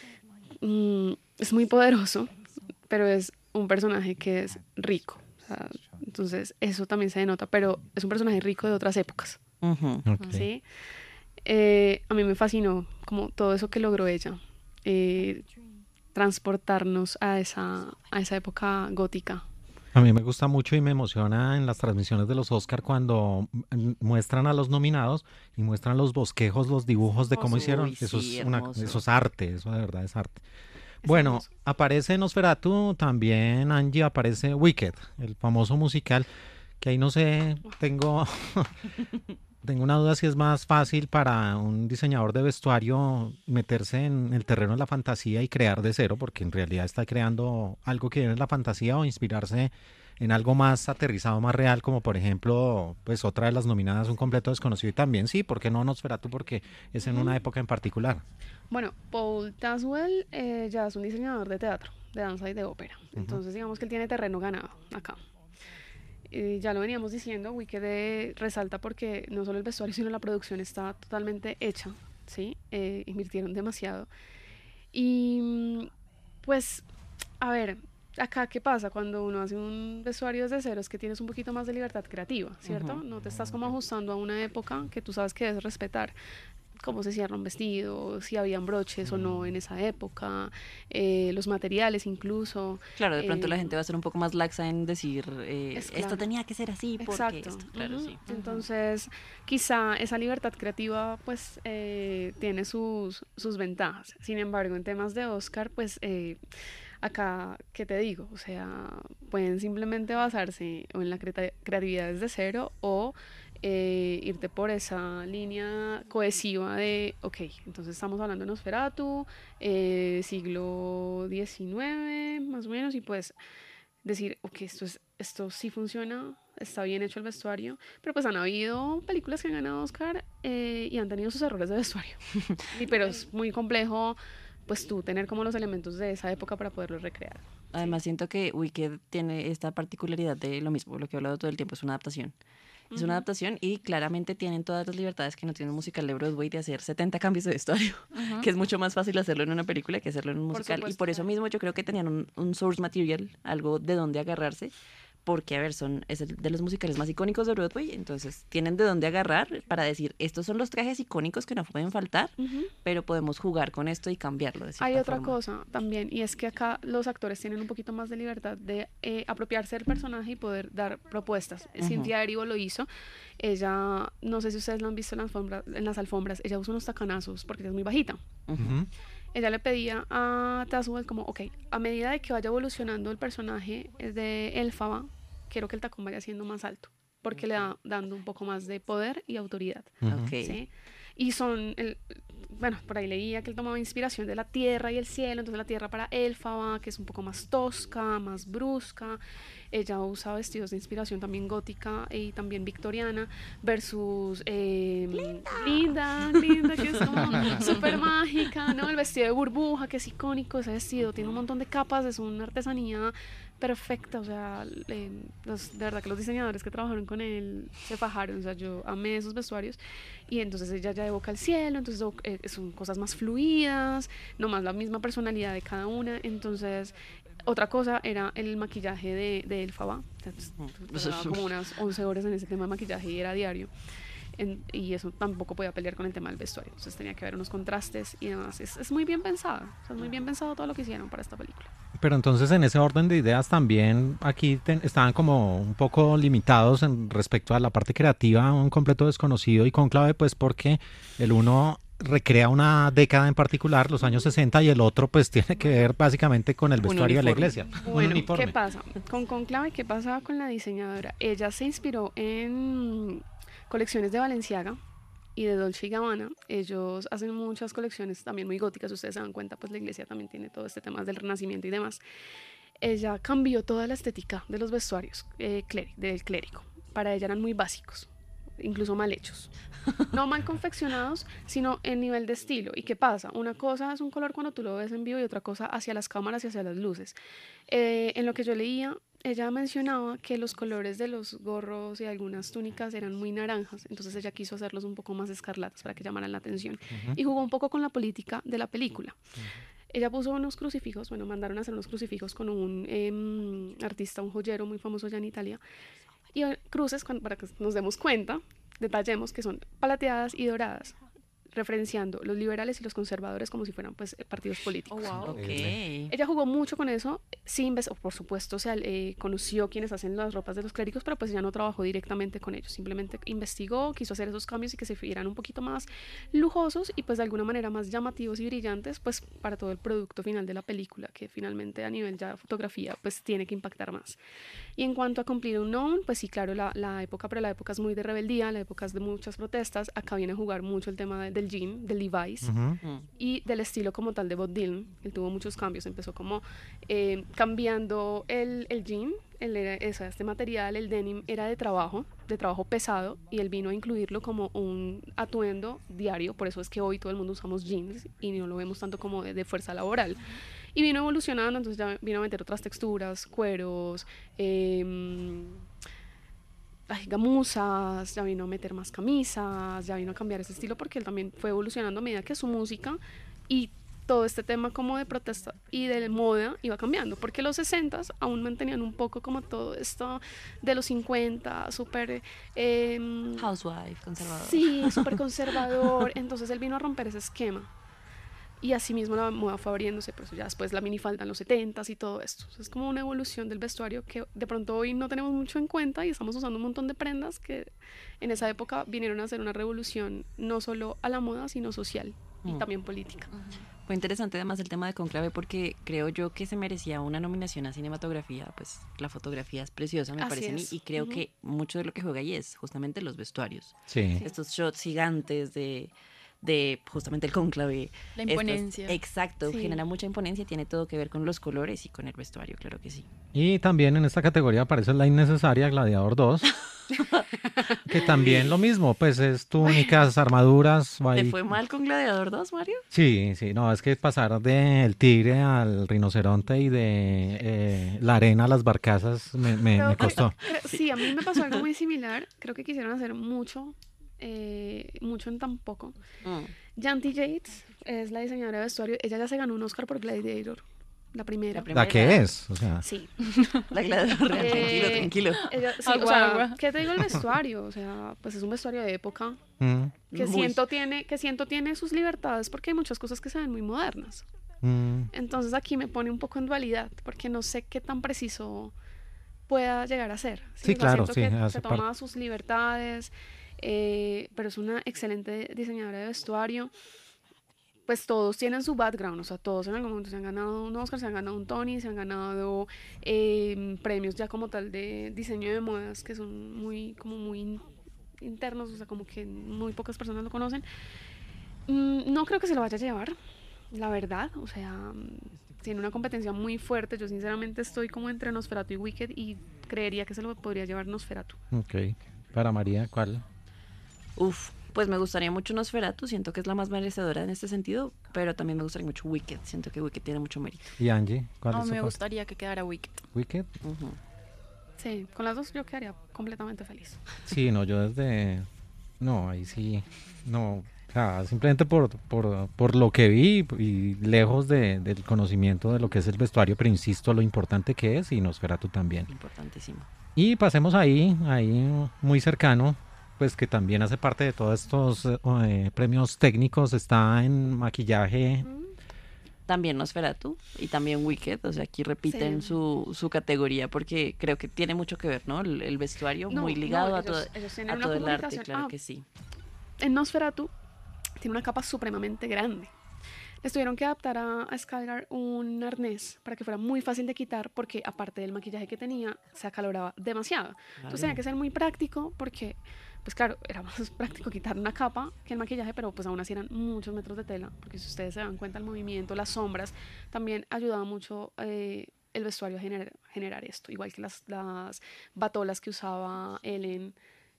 es muy poderoso, pero es un personaje que es rico. O sea, entonces, eso también se denota, pero es un personaje rico de otras épocas. ¿Sí? A mí me fascinó como todo eso que logró ella, transportarnos a esa época gótica. A mí me gusta mucho y me emociona en las transmisiones de los Oscar cuando muestran a los nominados y muestran los bosquejos, los dibujos de cómo hicieron. Uy, Eso sí, eso es arte, eso de verdad es arte. Bueno, aparece Nosferatu, también Angie, aparece Wicked, el famoso musical, que ahí no sé, tengo una duda si es más fácil para un diseñador de vestuario meterse en el terreno de la fantasía y crear de cero, porque en realidad está creando algo que viene de la fantasía, o inspirarse en algo más aterrizado, más real, como por ejemplo, pues otra de las nominadas, Un completo desconocido, y también sí, ¿por qué no Nosferatu? Porque es en una época en particular. Bueno, Paul Taswell ya es un diseñador de teatro, de danza y de ópera. Entonces, digamos que él tiene terreno ganado acá. Ya lo veníamos diciendo, Wicked resalta porque no solo el vestuario, sino la producción está totalmente hecha, ¿sí? Invirtieron demasiado. Y pues, a ver, acá, ¿qué pasa? Cuando uno hace un vestuario desde cero es que tienes un poquito más de libertad creativa, ¿cierto? No te estás como ajustando a una época que tú sabes que debes respetar. Cómo se cierra un vestido, si habían broches o no en esa época, los materiales incluso. Claro, de pronto la gente va a ser un poco más laxa en decir, claro. esto tenía que ser así, porque Exacto. esto, claro, sí. Entonces, quizá esa libertad creativa, pues, tiene sus ventajas. Sin embargo, en temas de Oscar, pues, acá, ¿qué te digo? O sea, pueden simplemente basarse o en la creatividad desde cero o irte por esa línea cohesiva de, ok, entonces estamos hablando de Nosferatu, siglo XIX, más o menos, y pues decir, ok, esto sí funciona, está bien hecho el vestuario, pero pues han habido películas que han ganado Oscar y han tenido sus errores de vestuario, pero es muy complejo pues tú tener como los elementos de esa época para poderlos recrear. Además, siento que Wicked tiene esta particularidad de lo mismo, lo que he hablado todo el tiempo, es una adaptación. Es una adaptación y claramente tienen todas las libertades que no tiene un musical de Broadway de hacer 70 cambios de vestuario, que es mucho más fácil hacerlo en una película que hacerlo en un musical. supuesto. Y por eso mismo yo creo que tenían un source material, algo de donde agarrarse, porque, a ver, es el de los musicales más icónicos de Broadway, entonces tienen de dónde agarrar para decir, estos son los trajes icónicos que no pueden faltar, pero podemos jugar con esto y cambiarlo de cierta Hay otra forma. cosa también, y es que acá los actores tienen un poquito más de libertad de apropiarse del personaje y poder dar propuestas. Cynthia Erivo lo hizo. Ella, no sé si ustedes lo han visto en las alfombras, ella usa unos tacanazos porque ella es muy bajita. Ella le pedía a Taswell como, ok, a medida de que vaya evolucionando el personaje de Elphaba, quiero que el tacón vaya siendo más alto, porque le da dando un poco más de poder y autoridad. Okay. ¿Sí? Y bueno, por ahí leía que él tomaba inspiración de la tierra y el cielo, entonces la tierra para Elphaba, que es un poco más tosca, más brusca. Ella usa vestidos de inspiración también gótica y también victoriana, versus Linda, que es como súper mágica, ¿no? El vestido de burbuja, que es icónico, ese vestido tiene un montón de capas, es una artesanía perfecta, o sea, de verdad que los diseñadores que trabajaron con él se fajaron, o sea, yo amé esos vestuarios. Y entonces ella ya evoca el cielo, entonces son cosas más fluidas, no más la misma personalidad de cada una. Entonces, otra cosa era el maquillaje de Elphaba. Pasaba como unas 11 horas en ese tema de maquillaje y era diario. Y eso tampoco podía pelear con el tema del vestuario. Entonces tenía que haber unos contrastes y demás. Es muy bien pensado. O sea, es muy bien pensado todo lo que hicieron para esta película. Pero entonces en ese orden de ideas también aquí estaban como un poco limitados en respecto a la parte creativa, un completo desconocido y Cónclave, pues porque el uno recrea una década en particular, los años 60, y el otro pues tiene que ver básicamente con el Un vestuario de la uniforme. iglesia. Un Bueno, uniforme. ¿qué pasa? Con Conclave, ¿qué pasaba con la diseñadora? Ella se inspiró en colecciones de Balenciaga y de Dolce y Gabbana. Ellos hacen muchas colecciones también muy góticas, ustedes se dan cuenta, pues la iglesia también tiene todo este tema del Renacimiento y demás. Ella cambió toda la estética de los vestuarios del clérigo. Para ella eran muy básicos, incluso mal hechos. No mal confeccionados, sino en nivel de estilo. ¿Y qué pasa? Una cosa es un color cuando tú lo ves en vivo y otra cosa hacia las cámaras y hacia las luces. En lo que yo leía, ella mencionaba que los colores de los gorros y algunas túnicas eran muy naranjas, entonces ella quiso hacerlos un poco más escarlatas para que llamaran la atención. Y jugó un poco con la política de la película. Ella puso unos crucifijos, bueno, mandaron a hacer unos crucifijos con un artista, un joyero muy famoso allá en Italia, y cruces, para que nos demos cuenta, detallemos que son plateadas y doradas, referenciando los liberales y los conservadores como si fueran pues partidos políticos. Oh, wow. Ok. Ella jugó mucho con eso, sí, por supuesto, conoció quienes hacen las ropas de los clérigos, pero pues ya no trabajó directamente con ellos, simplemente investigó, quiso hacer esos cambios y que se vieran un poquito más lujosos y pues de alguna manera más llamativos y brillantes pues para todo el producto final de la película, que finalmente a nivel ya de fotografía pues tiene que impactar más. Y en cuanto a cumplir un no, pues sí, claro, la época, pero la época es muy de rebeldía, la época es de muchas protestas, acá viene a jugar mucho el tema del jean, del Levi's, y del estilo como tal de Bob Dylan. Él tuvo muchos cambios, empezó como cambiando el jean, este material, el denim, era de trabajo pesado, y él vino a incluirlo como un atuendo diario, por eso es que hoy todo el mundo usamos jeans y no lo vemos tanto como de fuerza laboral. Y vino evolucionando, entonces ya vino a meter otras texturas, cueros, gamuzas, ya vino a meter más camisas, ya vino a cambiar ese estilo porque él también fue evolucionando a medida que su música y todo este tema como de protesta y de moda iba cambiando, porque los 60s aún mantenían un poco como todo esto de los 50, súper... Housewife, conservador. Sí, súper conservador, entonces él vino a romper ese esquema. Y así mismo la moda fue abriéndose, por eso ya después la minifalda en los 70s y todo esto. O sea, es como una evolución del vestuario que de pronto hoy no tenemos mucho en cuenta y estamos usando un montón de prendas que en esa época vinieron a hacer una revolución no solo a la moda, sino social y también política. Fue interesante además el tema de Cónclave porque creo yo que se merecía una nominación a cinematografía, pues la fotografía es preciosa, me Así parece a mí, es. y creo que mucho de lo que juega ahí es justamente los vestuarios. Sí. Estos shots gigantes de justamente el cónclave. La imponencia. Exacto, Sí. genera mucha imponencia, tiene todo que ver con los colores y con el vestuario, claro que sí. Y también en esta categoría aparece la innecesaria Gladiador 2, que también lo mismo, pues es túnicas, armaduras. ¿Te ahí- fue mal con Gladiador 2, Mario? Sí, sí, no, es que pasar del tigre al rinoceronte y de la arena a las barcazas me costó. Sí, a mí me pasó algo muy similar. Creo que quisieron hacer mucho en tan poco. Janty Yates es la diseñadora de vestuario. Ella ya se ganó un Oscar por Gladiator, la primera. ¿La qué es? O sea, Sí. La Gladiador real, tranquilo, tranquilo. Ella, sí, Agua, o sea, agua. ¿qué te digo el vestuario? O sea, pues es un vestuario de época que Muy- siento tiene sus libertades porque hay muchas cosas que se ven muy modernas. Entonces aquí me pone un poco en dualidad porque no sé qué tan preciso pueda llegar a ser. Sí, O sea, claro, siento sí, que hace se toma sus libertades, pero es una excelente diseñadora de vestuario. Pues todos tienen su background, o sea, todos en algún momento se han ganado un Oscar, se han ganado un Tony, se han ganado premios ya como tal de diseño de modas que son muy internos, o sea, como que muy pocas personas lo conocen. No creo que se lo vaya a llevar, la verdad, o sea, tiene una competencia muy fuerte. Yo sinceramente estoy como entre Nosferatu y Wicked y creería que se lo podría llevar Nosferatu. ok. Para María, ¿cuál? Uf, pues me gustaría mucho Nosferatu, siento que es la más merecedora en este sentido, pero también me gustaría mucho Wicked, siento que Wicked tiene mucho mérito. ¿Y Angie? ¿Cuál No, es su me cuál? gustaría que quedara Wicked. ¿Wicked? Ujú. Sí, con las dos yo quedaría completamente feliz. Sí, no, yo desde... No, ahí sí, no, o sea, simplemente por lo que vi y lejos del conocimiento de lo que es el vestuario, pero insisto lo importante que es y Nosferatu también. Importantísimo. Y pasemos ahí muy cercano, pues que también hace parte de todos estos premios técnicos, está en maquillaje también Nosferatu y también Wicked, o sea, aquí repiten Sí. su categoría porque creo que tiene mucho que ver, ¿no? El vestuario No, muy no, ligado ellos tienen a una todo el arte, comunicación. claro que sí. En Nosferatu tiene una capa supremamente grande. Les tuvieron que adaptar a Skarsgård un arnés para que fuera muy fácil de quitar porque aparte del maquillaje que tenía, se acaloraba demasiado. Entonces tenía que ser muy práctico porque, pues claro, era más práctico quitar una capa que el maquillaje, pero pues aún así eran muchos metros de tela, porque si ustedes se dan cuenta el movimiento, las sombras, también ayudaba mucho el vestuario a generar esto, igual que las batolas que usaba Ellen.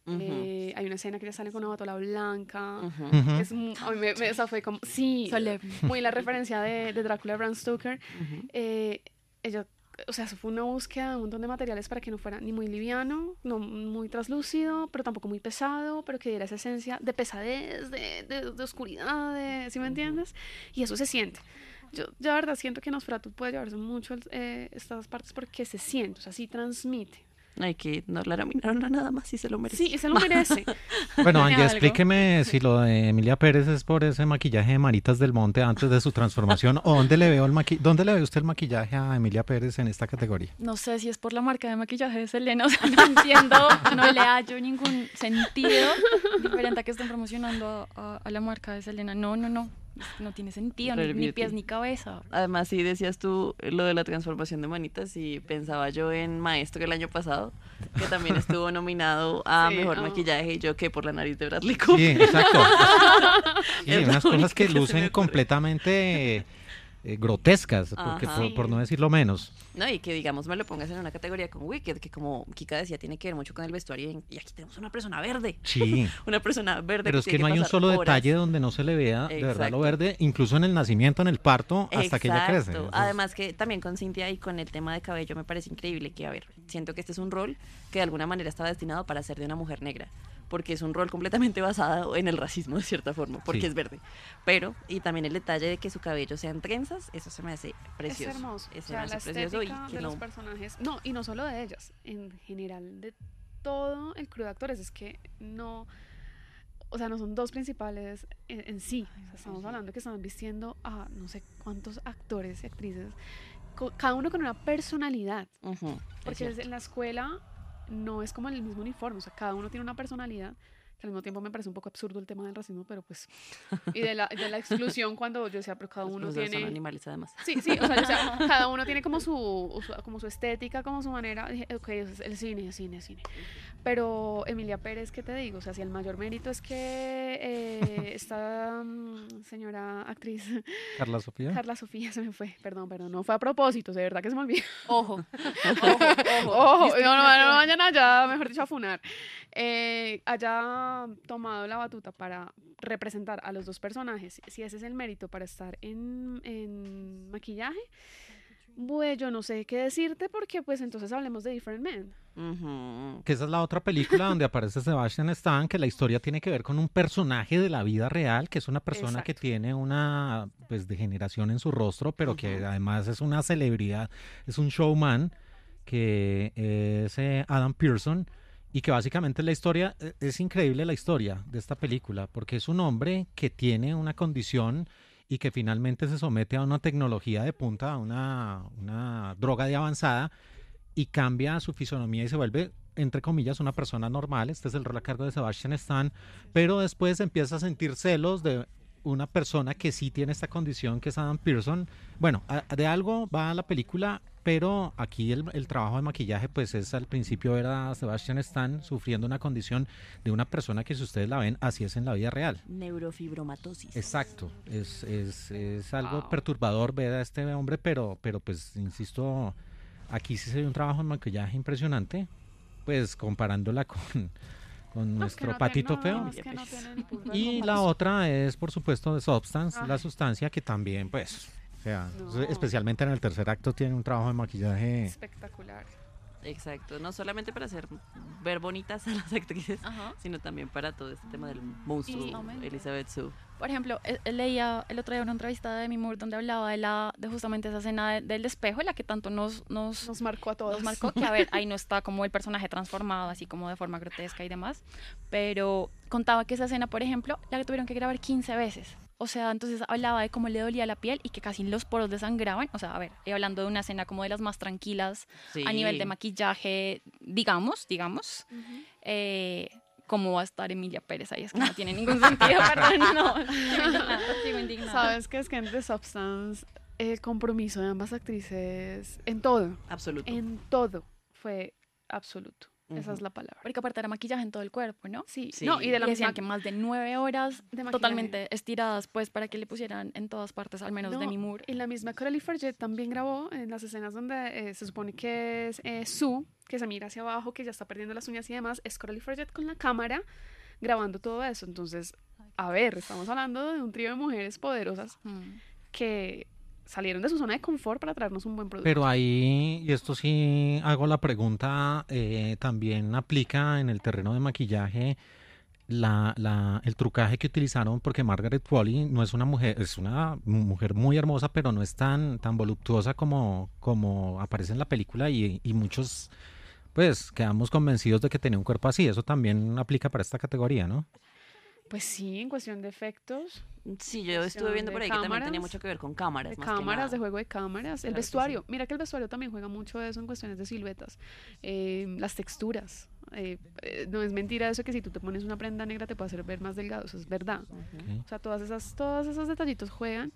Hay una escena que ella sale con una batola blanca. Ujú. Ujú. A mí esa fue como, sí, Solemne. muy la referencia de Drácula de Bram Stoker. Ujú. Ella, o sea, eso fue una búsqueda de un montón de materiales para que no fuera ni muy liviano, no muy traslúcido, pero tampoco muy pesado, pero que diera esa esencia de pesadez, de oscuridad, ¿sí me entiendes? Y eso se siente. Yo de verdad siento que Nosferatu puede llevarse mucho estas partes porque se siente, o sea, sí transmite. Ay, que no la nominaron a nada más y se lo merece. Sí, y se lo merece. Bueno, Angie, Algo. explíqueme si lo de Emilia Pérez es por ese maquillaje de Maritas del Monte antes de su transformación o dónde le veo dónde le ve usted el maquillaje a Emilia Pérez en esta categoría. No sé si es por la marca de maquillaje de Selena, o sea, no entiendo, no le hallo ningún sentido diferente a que estén promocionando a la marca de Selena. No tiene sentido, Rare ni Beauty. pies ni cabeza. Además, sí decías tú lo de la transformación de Manitas y pensaba yo en Maestro el año pasado, que también estuvo nominado a Sí, Mejor oh. Maquillaje y yo que por la nariz de Bradley Sí, Cooper. exacto. Sí, Es lo unas único cosas que que se me lucen ocurre. completamente grotescas, porque Ajá. por no decirlo menos. No, y que digamos me lo pongas en una categoría con Wicked, que como Kika decía, tiene que ver mucho con el vestuario y aquí tenemos una persona verde. Sí. Una persona verde. Pero es que tiene no hay un pasar solo horas. detalle donde no se le vea de verdad lo Exacto. verde, incluso en el nacimiento, en el parto, hasta que ella crece. Exacto. Eso es- Además que también con Cintia y con el tema de cabello me parece increíble que, a ver, siento que este es un rol que de alguna manera estaba destinado para ser de una mujer negra, porque es un rol completamente basado en el racismo de cierta forma, porque Sí. es verde. Pero, y también el detalle de que su cabello sea en trenzas, eso se me hace precioso. Es hermoso. Eso O sea, me la hace precioso y estética que de los no- personajes. No, y no solo de ellas. En general, de todo el crew de actores. Es que no. O sea, no son dos principales en sí. O sea, estamos hablando que están vistiendo a no sé cuántos actores y actrices. Cada uno con una personalidad. Ujú, es Porque cierto. en la escuela no es como el mismo uniforme. O sea, cada uno tiene una personalidad. Que al mismo tiempo me parece un poco absurdo el tema del racismo, pero pues. Y de la exclusión cuando yo decía, pero cada Los uno profesores son tiene. animales además. Sí, sí, o sea, cada uno tiene como su estética, como su manera. Dije, ok, eso es el cine. Pero Emilia Pérez, ¿qué te digo? O sea, si el mayor mérito es que esta señora actriz, Carla Sofía. Carla Sofía, se me fue, perdón, no fue a propósito, de verdad que se me olvidó. Ojo, Ojo, no vayan allá, mejor dicho, a funar. Haya tomado la batuta para representar a los dos personajes, si ese es el mérito para estar en maquillaje, pues yo no sé qué decirte porque pues entonces hablemos de Different Men. Ujú. Que esa es la otra película donde aparece Sebastian Stan, que la historia tiene que ver con un personaje de la vida real, que es una persona que Exacto. tiene una pues degeneración en su rostro, pero que Ujú. además es una celebridad, es un showman, que es Adam Pearson, y que básicamente la historia, es increíble la historia de esta película, porque es un hombre que tiene una condición y que finalmente se somete a una tecnología de punta, a una droga de avanzada, y cambia su fisonomía y se vuelve, entre comillas, una persona normal. Este es el rol a cargo de Sebastian Stan, pero después empieza a sentir celos de una persona que sí tiene esta condición, que es Adam Pearson. Bueno, de algo va la película, pero aquí el trabajo de maquillaje pues es al principio ver a Sebastian Stan sufriendo una condición de una persona que si ustedes la ven, así es en la vida real. Neurofibromatosis. Exacto, es algo Wow. perturbador ver a este hombre, pero pues insisto, aquí sí se ve un trabajo de maquillaje impresionante, pues comparándola con No, es que nuestro no patito tiene- feo. no, es que no tiene ni punto de Y la comparación. otra es, por supuesto, The Substance, la Ay. sustancia, que también, pues, o sea, No. especialmente en el tercer acto tiene un trabajo de maquillaje. Espectacular. Exacto, no solamente para hacer ver bonitas a las actrices, Ajá. sino también para todo este tema del monstruo Exactamente. Elizabeth Sue. Por ejemplo, leía el otro día una entrevista de Demi Moore donde hablaba de justamente esa escena del espejo, la que tanto nos Nos marcó a todos. nos marcó, que a ver, ahí no está como el personaje transformado, así como de forma grotesca y demás, pero contaba que esa escena, por ejemplo, la que tuvieron que grabar 15 veces. O sea, entonces hablaba de cómo le dolía la piel y que casi los poros le sangraban. O sea, a ver, hablando de una escena como de las más tranquilas a nivel de Sí. maquillaje, digamos. ¿Cómo va a estar Emilia Pérez ahí? Es que no tiene ningún sentido, perdón, no. Sigo indignada. ¿Sabes qué? Es que en The Substance el compromiso de ambas actrices en todo fue absoluto. Esa es la palabra. Porque aparte era maquillaje en todo el cuerpo, ¿no? Sí, Sí. no, y de Y la decían misma que más de 9 horas de maquillaje. totalmente estiradas, pues, para que le pusieran en todas partes, al menos No, Demi Moore. y la misma Coralie Farget también grabó en las escenas donde se supone que es Sue, que se mira hacia abajo, que ya está perdiendo las uñas y demás. Es Coralie Farget con la cámara grabando todo eso. Entonces, a ver, estamos hablando de un trío de mujeres poderosas que salieron de su zona de confort para traernos un buen producto. Pero ahí, y esto sí hago la pregunta, también aplica en el terreno de maquillaje el trucaje que utilizaron, porque Margaret Qualley no es una mujer, es una mujer muy hermosa, pero no es tan voluptuosa como aparece en la película y muchos, pues, quedamos convencidos de que tenía un cuerpo así. Eso también aplica para esta categoría, ¿no? Pues sí, en cuestión de efectos, Sí, yo estuve viendo por ahí que también tenía cámaras, mucho que ver con cámaras. de más que cámaras, nada. de juego de cámaras, el Claro que vestuario. sí. Mira que el vestuario también juega mucho de eso en cuestiones de siluetas, las texturas. No es mentira eso que si tú te pones una prenda negra te puede hacer ver más delgado, eso es verdad. Ok. O sea, todos esos detallitos juegan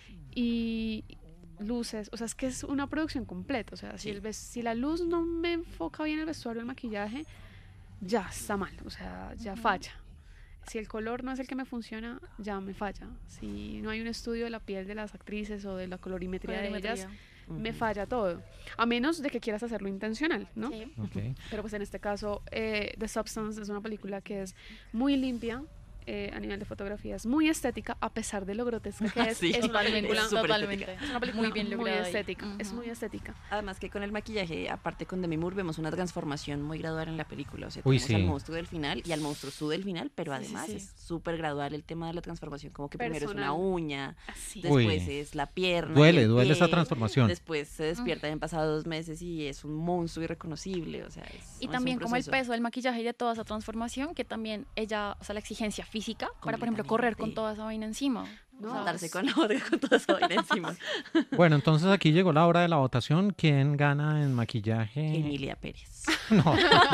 y luces, o sea, es que es una producción completa. O sea, si, Sí. si la luz no me enfoca bien el vestuario, el maquillaje, ya está mal, o sea, ya falla. Si el color no es el que me funciona, ya me falla. Si no hay un estudio de la piel de las actrices o de la colorimetría de ellas, me falla todo. A menos de que quieras hacerlo intencional, ¿no? Sí. Ok. Pero pues en este caso, The Substance es una película que es muy limpia a nivel de fotografía, es muy estética, a pesar de lo grotesca que es. Sí, Es una Totalmente, película, súper totalmente. estética. es una película Muy bien muy lograda ahí. estética. Es Ujú. muy estética. Además que con el maquillaje, aparte con Demi Moore, vemos una transformación muy gradual en la película. O sea, Uy, tenemos al sí. monstruo del final y al monstruo su del final, pero Sí, sí, además sí. es súper gradual el tema de la transformación. Como que primero es una Personal. uña, Así. Uy. después es la pierna. y Duele el esa pie, transformación. Después se despierta, han pasado 2 meses y es un monstruo irreconocible. O sea, Y es también un como el proceso. peso del maquillaje y de toda esa transformación, que también ella, o sea, la exigencia física para, por ejemplo, correr con Completamente. toda esa vaina encima. No, O sea, Darse es- con la otra con toda esa vaina encima. Bueno, entonces aquí llegó la hora de la votación. ¿Quién gana en maquillaje? Emilia Pérez. No.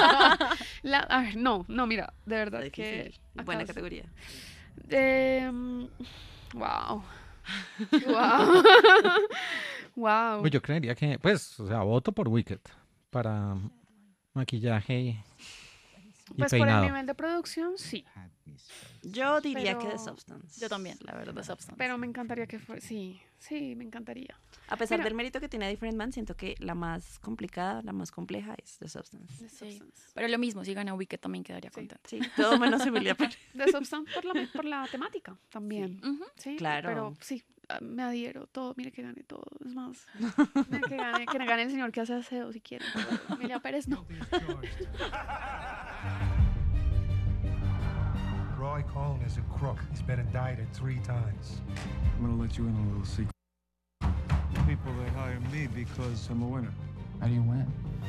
a ver, no, mira, de verdad Está que... difícil. Buena categoría. Wow. Wow. Wow. Pues yo creería que, pues, o sea, voto por Wicked para maquillaje y Pues por el peinado. nivel de producción, sí. Yo diría que Pero- The Substance. Yo también, la verdad, The Substance. Pero me encantaría que fuera... Sí, me encantaría. A pesar Mira. del mérito que tiene Different Man, siento que la más complicada, la más compleja es The Substance. The Sí. Substance. Pero lo mismo, si gana Wicked también quedaría Sí. contenta. Sí, todo menos Emilia Pérez. The Substance por la temática también. Ujú. Sí, Claro. Pero sí, me adhiero todo. Mire que gane todo. Es más, mire que gane el señor que hace aseo si quiere. pero Emilia Pérez no. Roy Cohn is a crook. He's been indicted 3 times. I'm gonna let you in on a little secret. People, they hire me because I'm a winner. How do you win?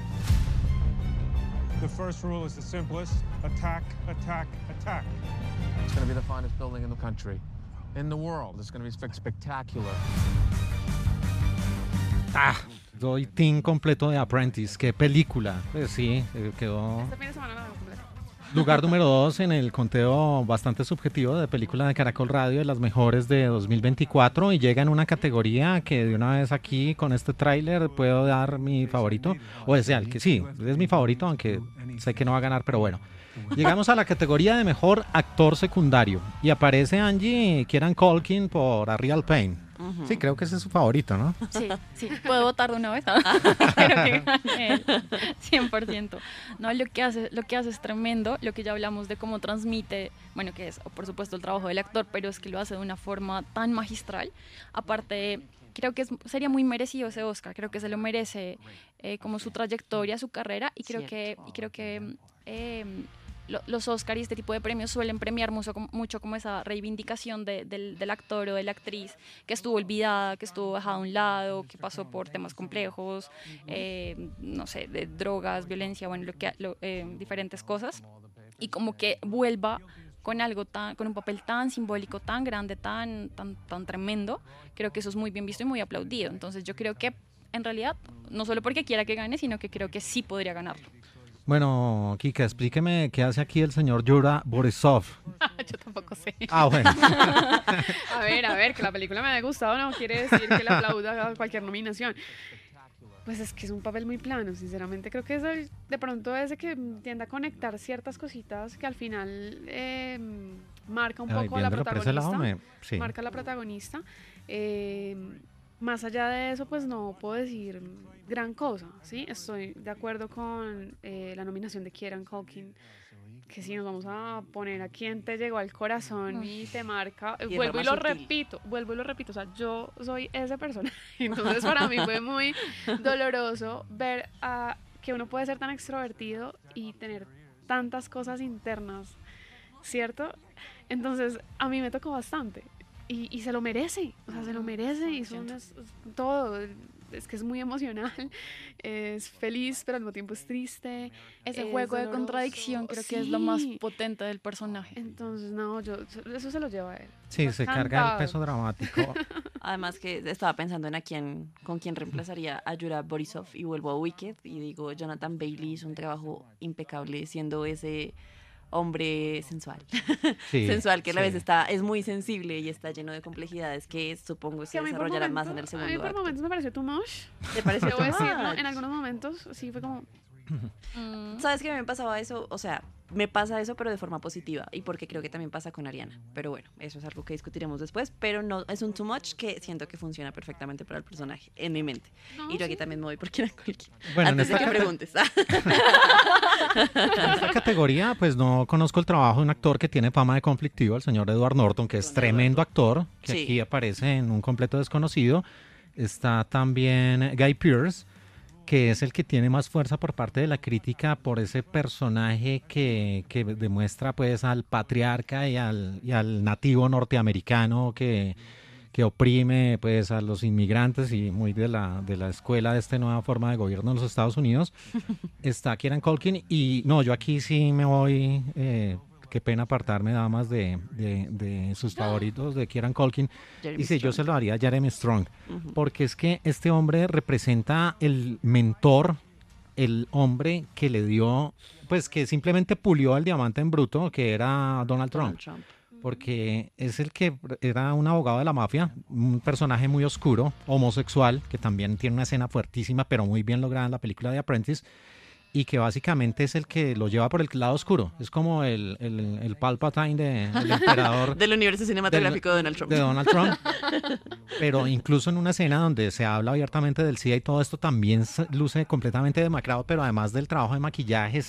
The first rule is the simplest. Attack, attack, attack. It's gonna be the finest building in the country, in the world. It's gonna be spectacular. Doy team completo de Apprentice. Qué película. Pues sí, quedó Este fin de semana la veo completa. lugar número 2 en el conteo bastante subjetivo de película de Caracol Radio de las mejores de 2024 y llega en una categoría que de una vez aquí con este tráiler puedo dar mi favorito, o sea, el que sí, es mi favorito, aunque sé que no va a ganar, pero bueno. Llegamos a la categoría de mejor actor secundario y aparece Angie Kieran Culkin por A Real Pain. Sí, creo que ese es su favorito, ¿no? Sí, sí. ¿Puedo votar de una vez? Creo que gane él, 100%. No, lo que hace es tremendo. Lo que ya hablamos de cómo transmite, bueno, que es, por supuesto, el trabajo del actor, pero es que lo hace de una forma tan magistral. Aparte, creo que sería muy merecido ese Oscar. Creo que se lo merece como su trayectoria, su carrera. Y creo que los Oscar y este tipo de premios suelen premiar mucho como esa reivindicación del actor o de la actriz que estuvo olvidada, que estuvo dejada a un lado, que pasó por temas complejos, no sé, de drogas, violencia, bueno, diferentes cosas, y como que vuelva con algo con un papel tan simbólico, tan grande, tan tremendo, creo que eso es muy bien visto y muy aplaudido. Entonces yo creo que en realidad, no solo porque quiera que gane, sino que creo que sí podría ganarlo. Bueno, Kika, explíqueme qué hace aquí el señor Yura Borisov. Yo tampoco sé. Ah, bueno. A ver, que la película me haya gustado no quiere decir que le aplauda a cualquier nominación. Pues es que es un papel muy plano, sinceramente. Creo que es de pronto ese que tiende a conectar ciertas cositas que al final marca un poco a la protagonista. Sí. Marca a la protagonista. Más allá de eso, pues no puedo decir gran cosa, ¿sí? Estoy de acuerdo con la nominación de Kieran Culkin, que si nos vamos a poner a quién te llegó al corazón y te marca, vuelvo y lo repito, o sea, yo soy esa persona, entonces para mí fue muy doloroso ver que uno puede ser tan extrovertido y tener tantas cosas internas, ¿cierto? Entonces a mí me tocó bastante. Y se lo merece, o sea, se lo merece, y son todo, es que es muy emocional, es feliz, pero al mismo tiempo es triste. Ese juego de contradicción creo que es lo más potente del personaje. Entonces, no, eso se lo lleva a él. Sí, se carga el peso dramático. Además que estaba pensando en con quién reemplazaría a Yura Borisov y vuelvo a Wicked y digo, Jonathan Bailey hizo un trabajo impecable siendo ese hombre sensual, Sí, sensual que a la vez es muy sensible y está lleno de complejidades que supongo se desarrollarán más en el segundo acto. A mí por momentos me pareció too much. ¿Te pareció too much? ¿No? En algunos momentos sí fue como... ¿Sabes que me pasaba eso? O sea, me pasa eso pero de forma positiva y porque creo que también pasa con Ariana, pero bueno, eso es algo que discutiremos después, pero no, es un too much que siento que funciona perfectamente para el personaje, en mi mente. Y yo aquí también me voy por Kieran Culkin. Bueno, antes de que preguntes. En esta categoría, pues no conozco el trabajo de un actor que tiene fama de conflictivo, el señor Edward Norton, que es tremendo actor, que Sí. aquí aparece en Un completo desconocido. Está también Guy Pearce, que es el que tiene más fuerza por parte de la crítica por ese personaje que demuestra pues al patriarca y al nativo norteamericano que oprime pues a los inmigrantes y muy de la escuela de esta nueva forma de gobierno en los Estados Unidos. Está Kieran Culkin y no, yo aquí sí me voy, qué pena apartarme nada más de sus favoritos de Kieran Culkin. Jeremy Y si yo Strong. se lo haría a Jeremy Strong, porque es que este hombre representa el mentor, el hombre que le dio, pues que simplemente pulió el diamante en bruto, que era Donald Trump. Porque es el que era un abogado de la mafia, un personaje muy oscuro, homosexual, que también tiene una escena fuertísima, pero muy bien lograda en la película de Apprentice, y que básicamente es el que lo lleva por el lado oscuro. Es como el Palpatine del emperador. Del universo cinematográfico de Donald Trump. De Donald Trump. Pero incluso en una escena donde se habla abiertamente del SIDA y todo esto, también luce completamente demacrado, pero además del trabajo de maquillaje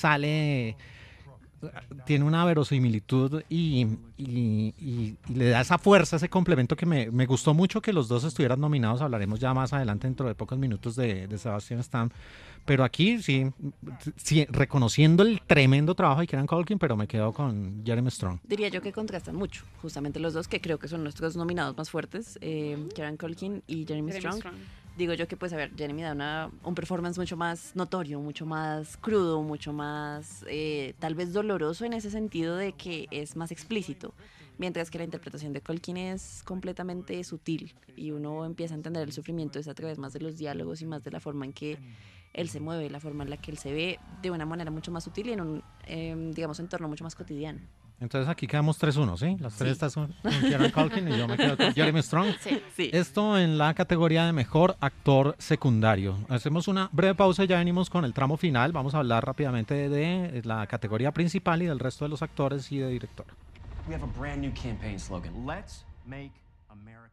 tiene una verosimilitud y le da esa fuerza, ese complemento que me gustó mucho que los dos estuvieran nominados. Hablaremos ya más adelante dentro de pocos minutos de Sebastian Stan, pero aquí sí, reconociendo el tremendo trabajo de Kieran Culkin, pero me quedo con Jeremy Strong. Diría yo que contrastan mucho, justamente los dos que creo que son nuestros nominados más fuertes, Kieran Culkin y Jeremy Strong. Digo yo que pues a ver, Jeremy da un performance mucho más notorio, mucho más crudo, mucho más tal vez doloroso en ese sentido de que es más explícito, mientras que la interpretación de Culkin es completamente sutil y uno empieza a entender el sufrimiento es a través más de los diálogos y más de la forma en que él se mueve, la forma en la que él se ve de una manera mucho más sutil y en un, digamos, entorno mucho más cotidiano. Entonces aquí quedamos 3-1, ¿sí? Las tres estás con Kieran Culkin y yo me quedo con Jeremy Strong. Sí. Esto en la categoría de mejor actor secundario. Hacemos una breve pausa y ya venimos con el tramo final. Vamos a hablar rápidamente de la categoría principal y del resto de los actores y de director. We have a brand new campaign slogan. Let's make America